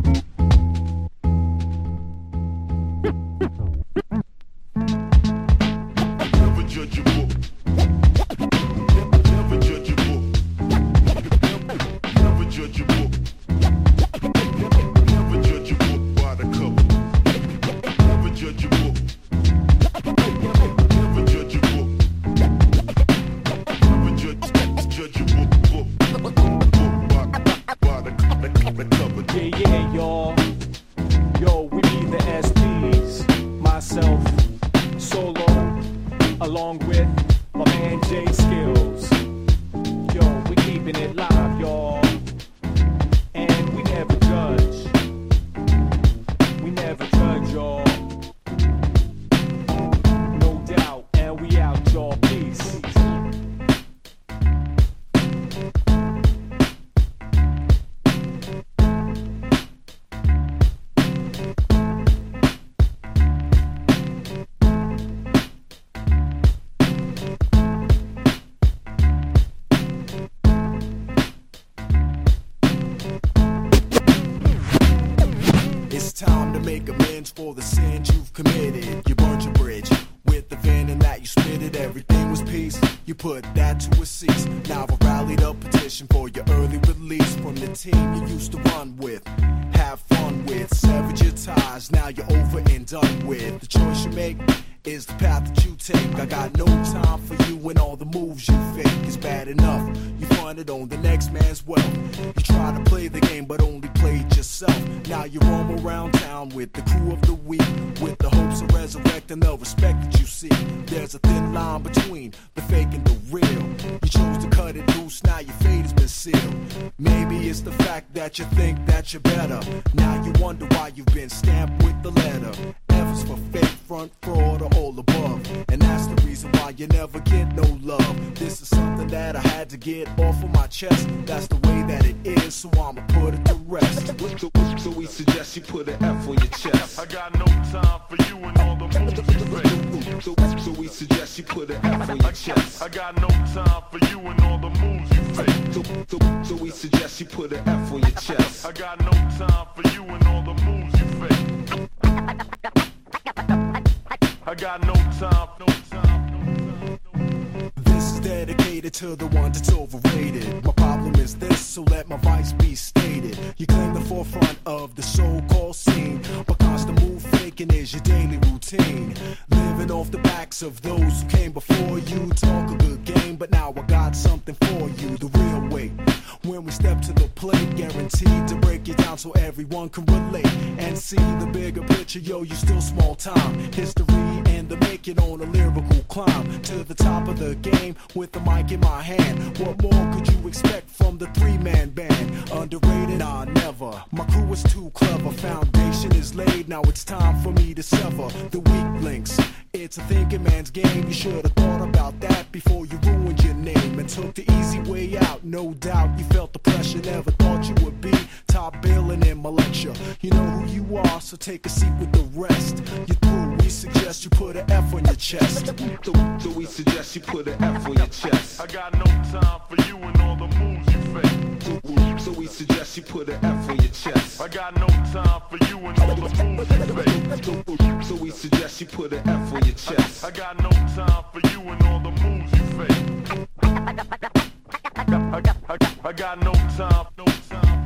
Never judge a book. Never judge a book. Never judge a book. Never judge a book by the cover. Never judge a book. Never judge a book. Never judge a book. By the cover. Yeah, yeah, y'all. Yo, we be the SPs. Myself, solo, along with my man Jay Skills. Yo, we keeping it live, y'all. And we never judge. We never judge, y'all. No doubt, and we out, y'all. Peace. It's time to make amends for the sins you've committed. You burned your bridge with the venom that you spitted. Everything was peace, you put that to a cease. Now I rallied a petition for your early release from the team you used to run with, have fun with. Severed your ties, now you're over and done with. The choice you make is the path that you take. I got no time for you and all the moves you fake. It's bad enough you fronted on the next man's wealth. You try to play the game but only played yourself. Now you roam around town with the crew of the week, with the hopes of resurrecting the respect that you see. There's a thin line between the fake and the real. You chose to cut it loose, now your fate has been sealed. Maybe it's the fact that you think that you're better. Now you wonder why you've been stamped with the letter. F is for fake, front, fraud, or all above. And that's the reason why you never get no love. This is something that I had to get off of my chest. That's the way that it is, so I'ma put it to rest. So we suggest you put an F on your chest. I got no time for you and all the moves you fake. So we suggest you put an F on your chest. I got no time for you and all the moves you fake. So we suggest you put an F on your chest. I got no time for you and all the moves you fake. I got no time, no time. This is dedicated to the one that's overrated. My problem is this, so let my vice be stated. You claim the forefront of the so-called scene, but constant move faking is your daily routine. Living off the backs of those who came before you. Talk a good game, but now I got something for you. The real way, when we step to the plate, guaranteed to break it down so everyone can relate and see the bigger picture. Yo, you still small time. History in the making on a lyrical climb to the top of the game with the mic in my hand. What more could you expect from the three-man band? Underrated? Nah, never. My crew is too clever. Foundation is laid. Now it's time for me to sever the weak links. It's a thinking man's game. You should have thought about that before you ruined your name and took the easy way out. No doubt you felt the pressure, never thought you would be top billing in my lecture. You know who you are, so take a seat with the rest. You're through. we suggest you put an F on your chest. So we suggest you put an F on your chest. I got no time for you and all the moves you fake. So we suggest you put an F on your chest. I got no time for you and all the moves you fake. So we suggest you put an F on your chest. I got no time for you and all the moves you fake. I got no time, no time.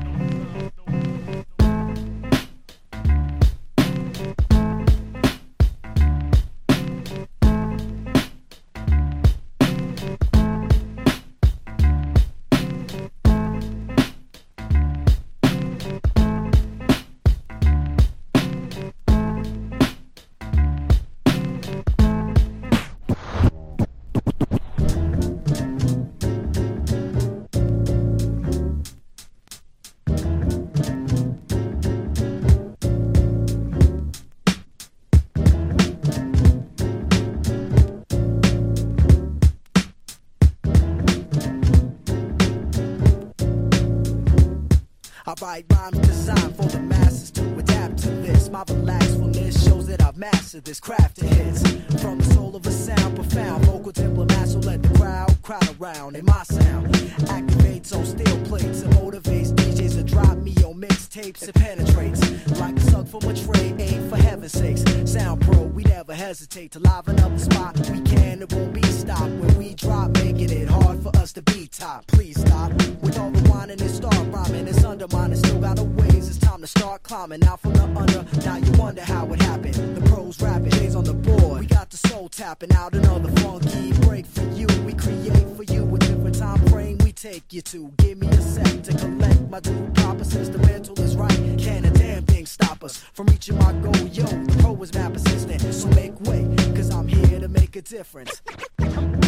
I write rhymes designed for the masses to adapt to this. My relaxfulness shows that I've mastered this craft. It hits from the soul of a sound, profound vocal diplomats will let the crowd around. And my sound activates on steel plates and motivates DJs to drop me on mixtapes. It penetrates like a suck from a tray. Aim for heaven's sakes. Sound Pro, we never hesitate to liven up the spot. We can, it won't be stopped when we drop, making it hard for us to be top. Please stop with all the whining and start rhyming. It's undermining, still got a ways. It's time to start climbing out from the under. Now you wonder how it happened. The pros rapping, J's on the board. We got the soul tapping out another funky break for you. We create for you a different time frame we take you to. Give me a sec to collect my due proper since the mental is right. Can a damn thing stop us from reaching my goal? Yo, the pro is map assistant, so make way, cause I'm here to make a difference. I'm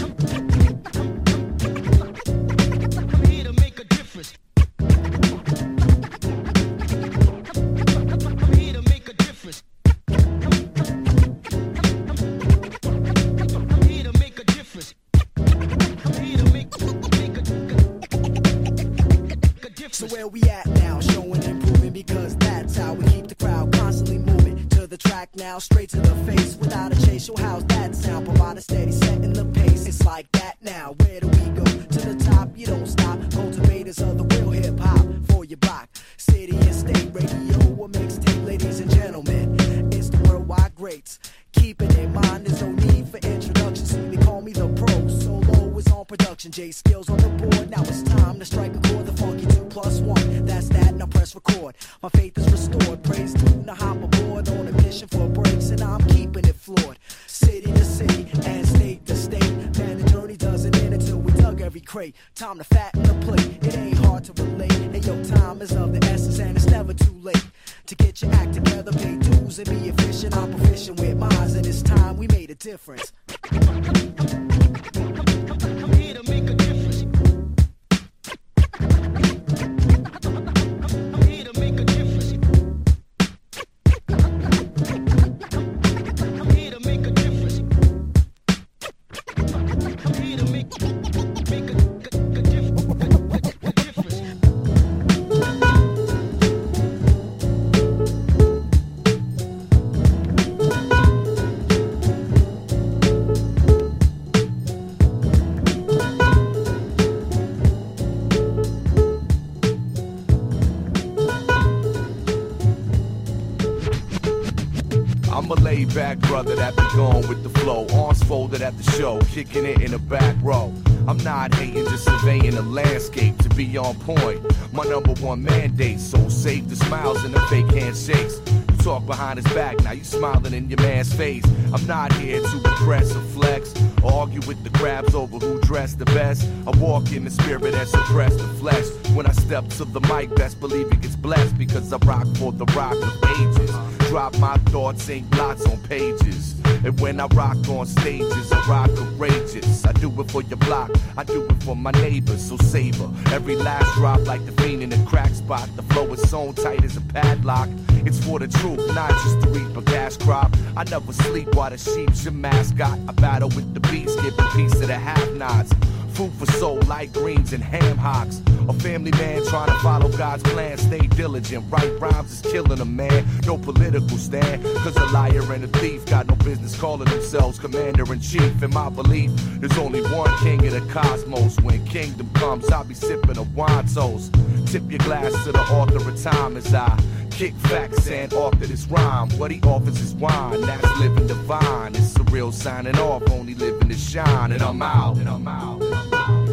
here to make a difference. I'm here to make a difference. I'm here to make a difference. I'm here to make a difference. So where we at now? Showing and proving, because that's how we keep the crowd constantly moving. To the track now, straight to the face without a chase. Yo, how's that sound? Provide a steady setting the pace. It's like that now. Where do we go? To the top, you don't stop. Cultivators of the real hip hop for your block. City and state radio, a mixtape, ladies and gentlemen. It's the worldwide greats. Keep it in mind, there's no need for introduction. See, they call me the pro. Solo is on production. J Skills on the board. Now it's time to strike a chord. The funky 2+1. That's that. Now press record. My faith is restored. Praise to now hop aboard on a mission for breaks, and I'm keeping it floored. City to city and state to state. Man, the journey doesn't end until we dug every crate. Time to fatten the plate. It ain't hard to relate. And your time is of the essence, and it's never too late to get your act together, pay dues, and be efficient. I'm proficient with mines, and it's time we made a difference. I'm here to make a difference. I'm here to make a difference. I'm here to make a difference. I'm here to make a difference. I'm a laid back brother that be going with the flow. Arms folded at the show, kicking it in the back row. I'm not hating, just surveying the landscape to be on point. My #1 mandate, so save the smiles and the fake handshakes. You talk behind his back, now you smiling in your man's face. I'm not here to impress or flex, or argue with the crabs over who dressed the best. I walk in the spirit and suppress the flesh. When I step to the mic, best believe it gets blessed, because I rock for the rock of ages. Drop my thoughts, ain't blots on pages. And when I rock on stages, I rock courageous. I do it for your block, I do it for my neighbors, so savor every last drop like the fiend in a crack spot. The flow is sewn tight as a padlock. It's for the truth, not just to reap a cash crop. I never sleep while the sheep's your mascot. I battle with the beast, giving peace to the have-nots. Food for soul, light greens and ham hocks. A family man trying to follow God's plan. Stay diligent, write rhymes is killing a man. No political stand, cause a liar and a thief got no business calling themselves commander-in-chief. In my belief, there's only one king of the cosmos. When kingdom comes, I'll be sipping a wine toast. Tip your glass to the author of time as I kick facts and author this rhyme. What he offers is wine, that's living divine. It's surreal signing off, only living to shine. And I'm out, and I'm out, and I'm out.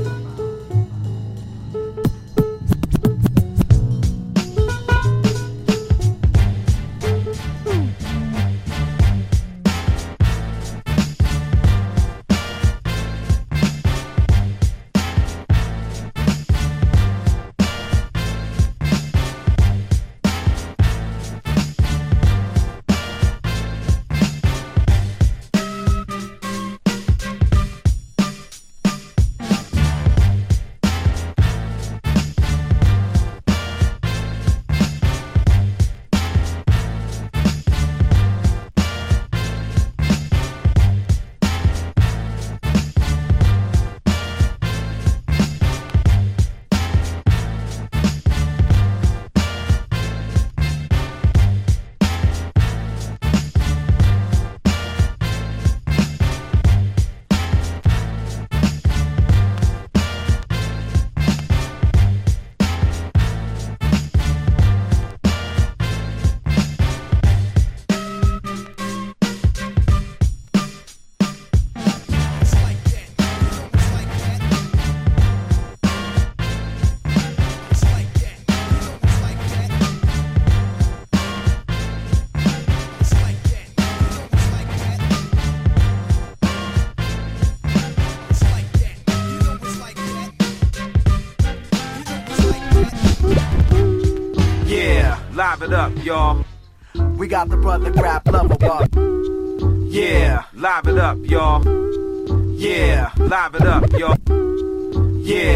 Live it up, y'all. We got the brother rap lover up. Yeah, live it up, y'all. Yeah, live it up, y'all. Yeah.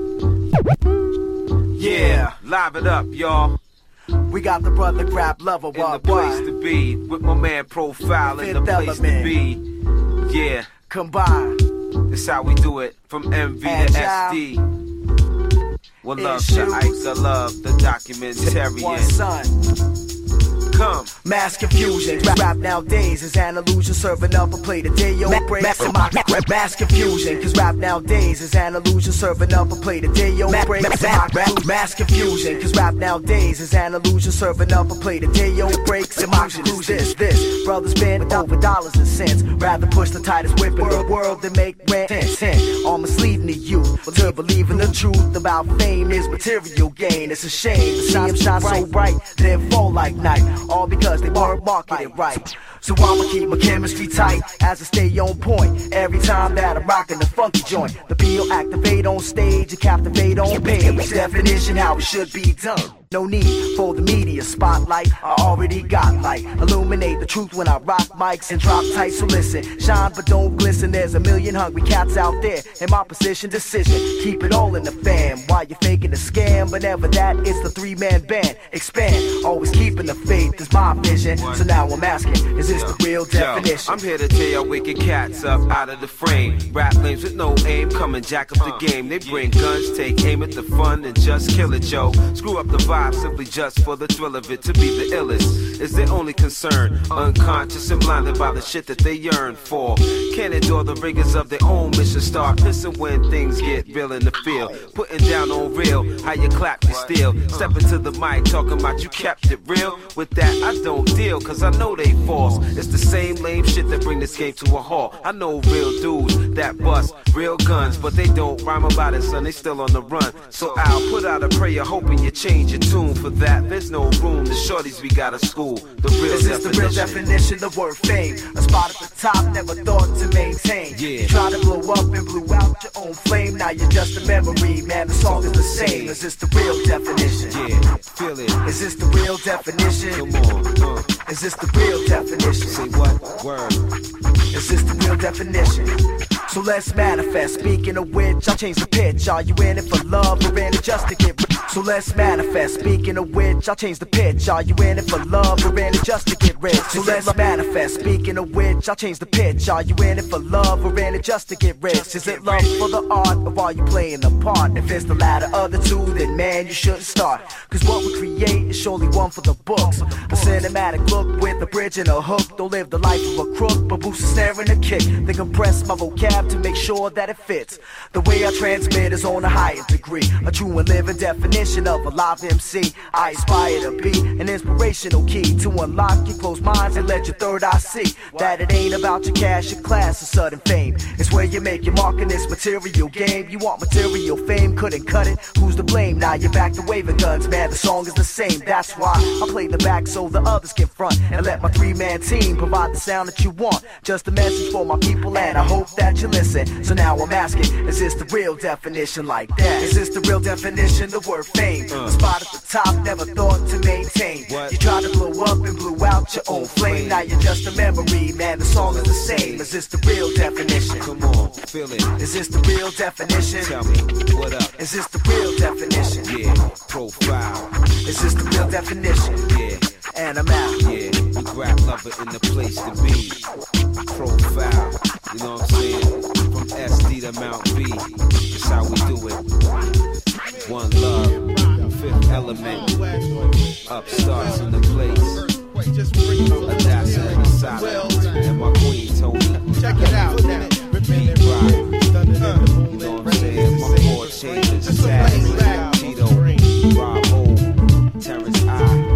Yeah, live it up, y'all. We got the brother rap lover in the place to be with my man Profile in the place to be. Yeah, combine. That's how we do it from MV to SD. One love to Ike, I love the documentarian. One son. Come. Mass confusion. Rap nowadays is an illusion, serving up a plate of day-o breaks in my mass confusion. Cause rap nowadays is an illusion, serving up a plate of day-o breaks in my mass confusion. Cause rap nowadays is an illusion, serving up a plate of day-o breaks in my this. Brothers spend over dollars and cents, rather push the tightest whip in the world than make rent. All misleading the youth to believe in the truth about fame is material gain. It's a shame to see them shine so bright, then fall like night. All because they weren't marketed right. So I'ma keep my chemistry tight as I stay on point every time that I'm rocking the funky joint. The PO activate on stage and captivate on page. Definition how it should be done. No need for the media spotlight, I already got light. Illuminate the truth when I rock mics and drop tight. So listen, shine but don't glisten. There's a million hungry cats out there in my position. Decision, keep it all in the fam. While you're faking a scam, but never that, it's the three-man band. Expand, always keeping the faith is my vision. So now I'm asking, is this the real definition? I'm here to tear your wicked cats up out of the frame. Rap lames with no aim, come and jack up the game. They bring guns, take aim at the fun and just kill it, yo. Screw up the vibe simply just for the thrill of it. To be the illest is their only concern. Unconscious and blinded by the shit that they yearn for. Can't endure the rigors of their own mission. Start listen when things get real in the field. Putting down on real, how you clap your steel. Step into the mic talking about you kept it real. With that I don't deal, cause I know they false. It's the same lame shit that bring this game to a halt. I know real dudes that bust real guns, but they don't rhyme about it, son, they still on the run. So I'll put out a prayer hoping you change your tune. For that, there's no room. The shorties we got to school. The real is this definition. The real definition of word fame. A spot at the top, never thought to maintain. Yeah. You try to blow up and blew out your own flame. Now you're just a memory, man. The song is the same. Is this the real definition? Yeah, feel it. Is this the real definition? Come on, Is this the real definition? Say what? Word. Is this the real definition? So let's manifest. Speaking of which, I'll change the pitch. Are you in it for love or in it just to get rich? So let's manifest. Speaking of which, I'll change the pitch. Are you in it for love or in it just to get rich? So let's manifest. Speaking of which, I'll change the pitch. Are you in it for love or in it just to get rich? Is it love for the art or are you playing the part? If it's the latter of the two, then man, you shouldn't start. Cause what we create is surely one for the books. A cinematic look with a bridge and a hook. Don't live the life of a crook, but boost a snare and a kick. Then compress my vocab to make sure that it fits. The way I transmit is on a higher degree. A true and living definition of a live MC. I aspire to be an inspirational key to unlock your closed minds and let your third eye see that it ain't about your cash, your class, or sudden fame. It's where you make your mark in this material game. You want material fame, couldn't cut it. Who's to blame? Now you're back to waving guns, man. The song is the same. That's why I play the back so the others can front and let my three-man team provide the sound that you want. Just a message for my people, and I hope that you listen. So now I'm asking, is this the real definition like that? Is this the real definition? The word fame. A spot at the top, never thought to maintain. You tried to blow up and blew out your own flame. Now you're just a memory, man. The song is the same. Is this the real definition? Come on, feel it. Is this the real definition? Tell me, what up? Is this the real definition? Yeah, profile. Is this the real definition? Yeah. And I'm out. Yeah, you grab lover in the place to be. Profile, you know what I'm saying? From SD to Mount V, that's how we do it. One love, Fifth Element, upstarts in the place. Adassa in the silence, and my queen Tony. Check it out now. You know what I'm saying? My four changes, Taz, Tito, Rob O, Terrence I.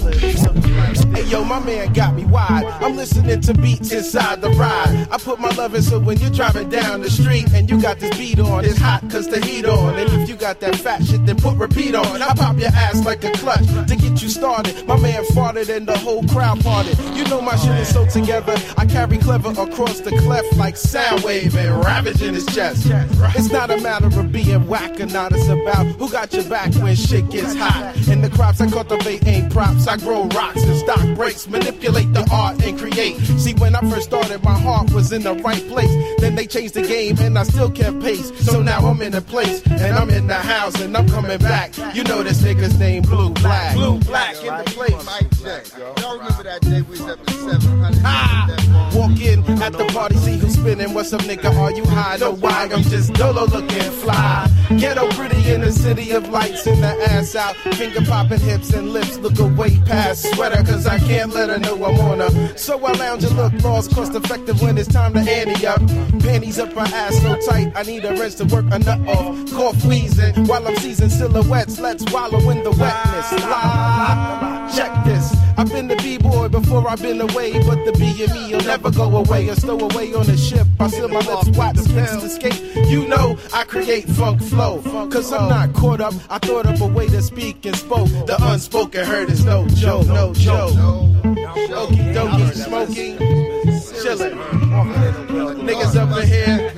Hey yo, my man got me wide. I'm listening to beats inside the ride. I put my love in so when you're driving down the street and you got this beat on, it's hot cause the heat on. And if you got that fat shit, then put repeat on. I pop your ass like a clutch to get you started. My man farted and the whole crowd parted. You know my shit is so together. I carry clever across the cleft like Soundwave and ravaging his chest. It's not a matter of being whack or not. It's about who got your back when shit gets hot. And the crops I cultivate ain't props. I grow rocks and stock breaks, manipulate the art and create. See, when I first started, my heart was in the right place. Then they changed the game and I still kept pace. So now I'm in the place and I'm in the house and I'm coming back. You know this nigga's name Blue Black. Blue Black in the place. Y'all remember that day we was up to 700? Walk in at the party, see who's spinning. What's up, nigga? Are you high? No, why? I'm just dolo looking fly. Ghetto pretty in the city of lights and the ass out. Finger popping hips and lips look away past sweater. Cause I can't let her know I'm on her. So I lounge and look lost, cost effective when it's time to ante up. Panties up her ass so tight, I need a wrench to work a nut off. Cough wheezing while I'm seizing silhouettes. Let's wallow in the wetness. Check this. I've been the B-boy before I've been away, but the B and me will never go away or stow away on the ship. I seal my lips, wax, spits to escape. You know I create funk flow, cause I'm not caught up. I thought up a way to speak and spoke. The unspoken heard is no joke, no joke. Okie dokie, smoking, chillin'. Niggas up in here.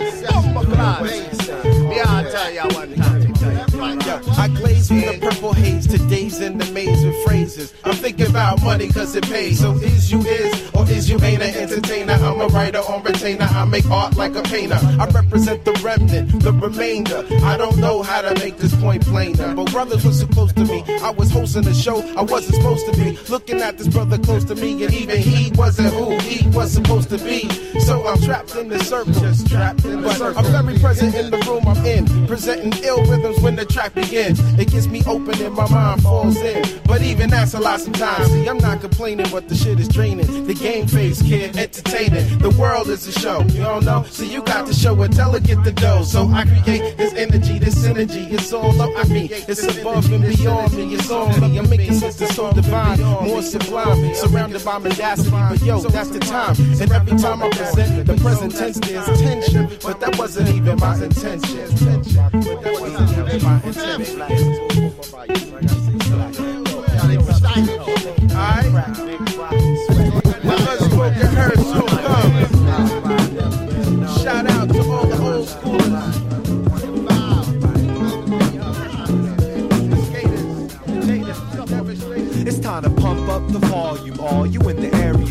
Yeah, I'll tell y'all one time. I glaze with the purple haze to days in the maze with phrases. I'm thinking about money cause it pays. So is you is or is you ain't an entertainer? I'm a writer on retainer. I make art like a painter. I represent the remnant, the remainder. I don't know how to make this point plainer, but brothers were so close to me. I was hosting a show I wasn't supposed to be. Looking at this brother close to me, and even he wasn't who he was supposed to be. So I'm trapped in the circle, just trapped in the circle. I'm very present in the room I'm in, presenting ill rhythms when the track begins. It gets me open and my mind falls in. But even that's a lot sometimes. See, I'm not complaining, but the shit is draining. The game phase, kid, entertaining. The world is a show, you don't know? So you got to show it, tell her get the dough. So I create this energy, this synergy. It's all up me. It's above and beyond me. It's on me. I'm making something so divine, more sublime. Surrounded by mendacity, but yo, that's the time. And every time I present the present tense, there's tension. But that wasn't even my intention. But that wasn't even my intention. Alright? Unspoken heard soon come. Shout out to all the old schoolers. It's time to pump up the volume. All you in the area from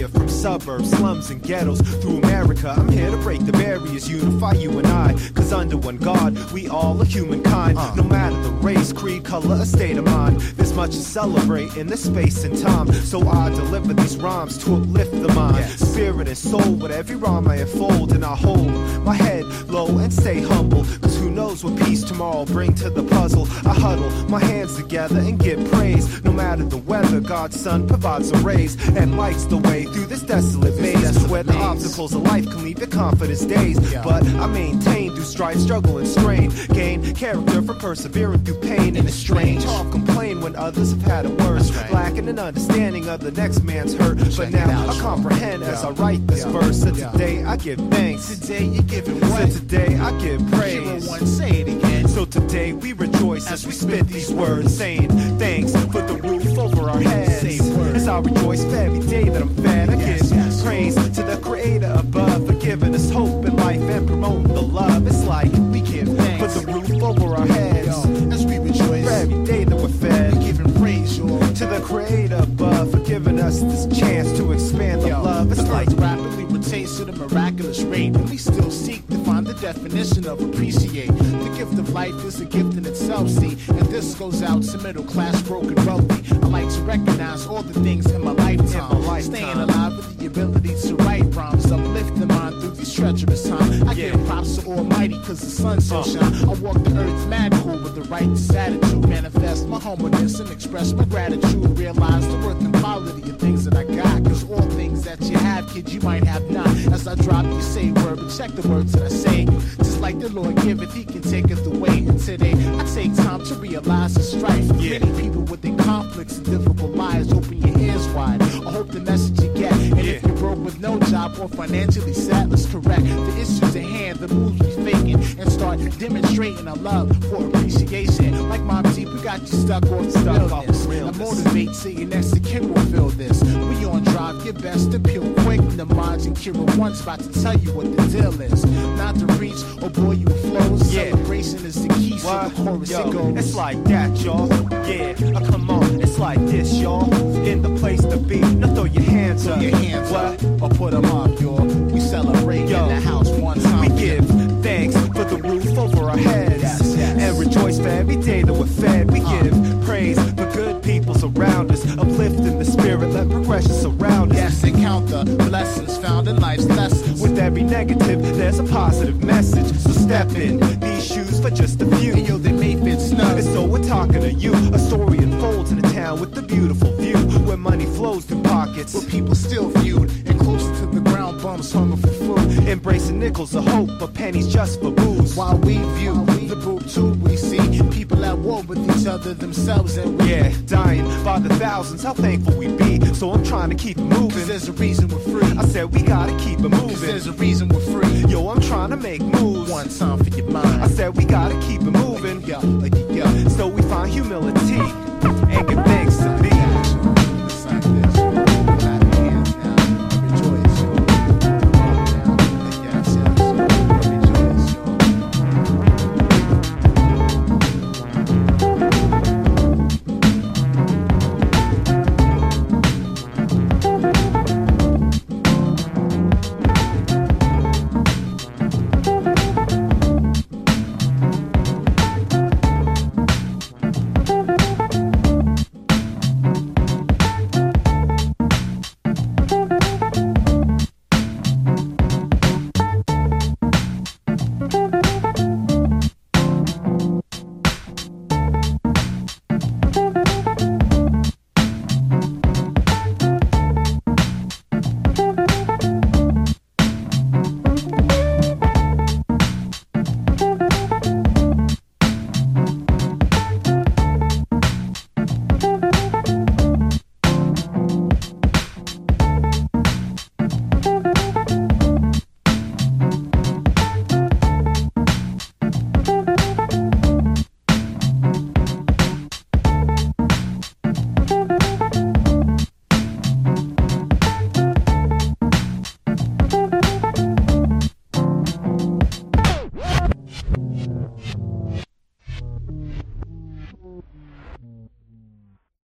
suburbs, slums, and ghettos. Through America, I'm here to break the barriers, unify you and I. Cause under one God, we all are humankind. No matter the race, creed, color, or state of mind, there's much to celebrate in this space and time. So I deliver these rhymes to uplift the mind, spirit and soul. With every rhyme I unfold, and I hold my head low and stay humble. Cause who knows what peace tomorrow will bring to the puzzle. I huddle my hands together and give praise. No matter the weather, God's Son provides a rays and lights the way through this desolate maze, where the obstacles of life can leave your confidence dazed. But I maintain through strife, struggle, and strain, gain character for persevering through pain. And it's strange, I'll complain when others have had it worse, lacking an understanding of the next man's hurt. But now I comprehend as I write this verse. So today I give thanks. Today you giving what? So today I give praise. Give one, say it again. So today we rejoice as we spit these words, saying thanks for the roof over our heads. As I rejoice for every day that I'm fed, I give praise to the Creator above for giving us hope in life and promoting the love. It's like we give thanks for the roof over our heads. As we rejoice for every day that we're fed, we giving praise, y'all, to the Creator above for giving us this chance to expand the love. It's like rapidly rotates at a miraculous rate, and we still seek to find the definition of appreciate. The gift of life is a gift in itself, see, and this goes out to middle class, broken, wealthy. I like to recognize all the things in my lifetime, staying alive with the ability to write rhymes, uplift the mind through these treacherous times. I give props to Almighty cause the sun still shine. I walk the earth mad cool with the righteous attitude, manifest my humbleness and express my gratitude, realize the worth and quality of things that I got, cause all things that you have, kid, you might have not. As I drop, you say word, but check the words that I say. Just like the Lord giveth, he can take it away. And today, I take time to realize the strife. Many people with their conflicts and difficult lives, open your ears wide. I hope the message you get. And if you're broke with no job or financially sad, let's correct the issues at hand, the moves we faking, and start demonstrating our love for appreciation. Like Mom T, we got you stuck off the realness. I motivate, say your next to Kim will feel this. We on drive, your best to peel quick. The minds and Kira one's about to tell you what the deal is. Not to reach or bore you with flows. Celebration is the key, so the chorus it goes. It's like that, y'all. Yeah, come on, it's like this, y'all. In the place to be, now throw your hands up. Your hands up, or put them up, y'all. We celebrate in the house one time. We give thanks for the roof over our heads, and rejoice for every day that we're fed. We give praise for good peoples around us, uplifting the spirit, let progression surround us. Yes, and count the blessings found in life's lessons. With every negative, there's a positive message. So step in these shoes for just a few. And yo, they may fit snug. And so we're talking to you. A story unfolds in a town with a beautiful view, where money flows through pockets, where people still viewed and closer to the ground, bums hunger for food. Embracing nickels of hope, but pennies just for booze. While we view the boob tube, we see people at war with each other themselves, and we dying by the thousands. How thankful we be. So I'm trying to keep it moving. Cause there's a reason we're free. I said we gotta keep it moving. Cause there's a reason we're free. Yo, I'm trying to make moves. One time for your mind. I said we gotta keep it moving. Yo. So we find humility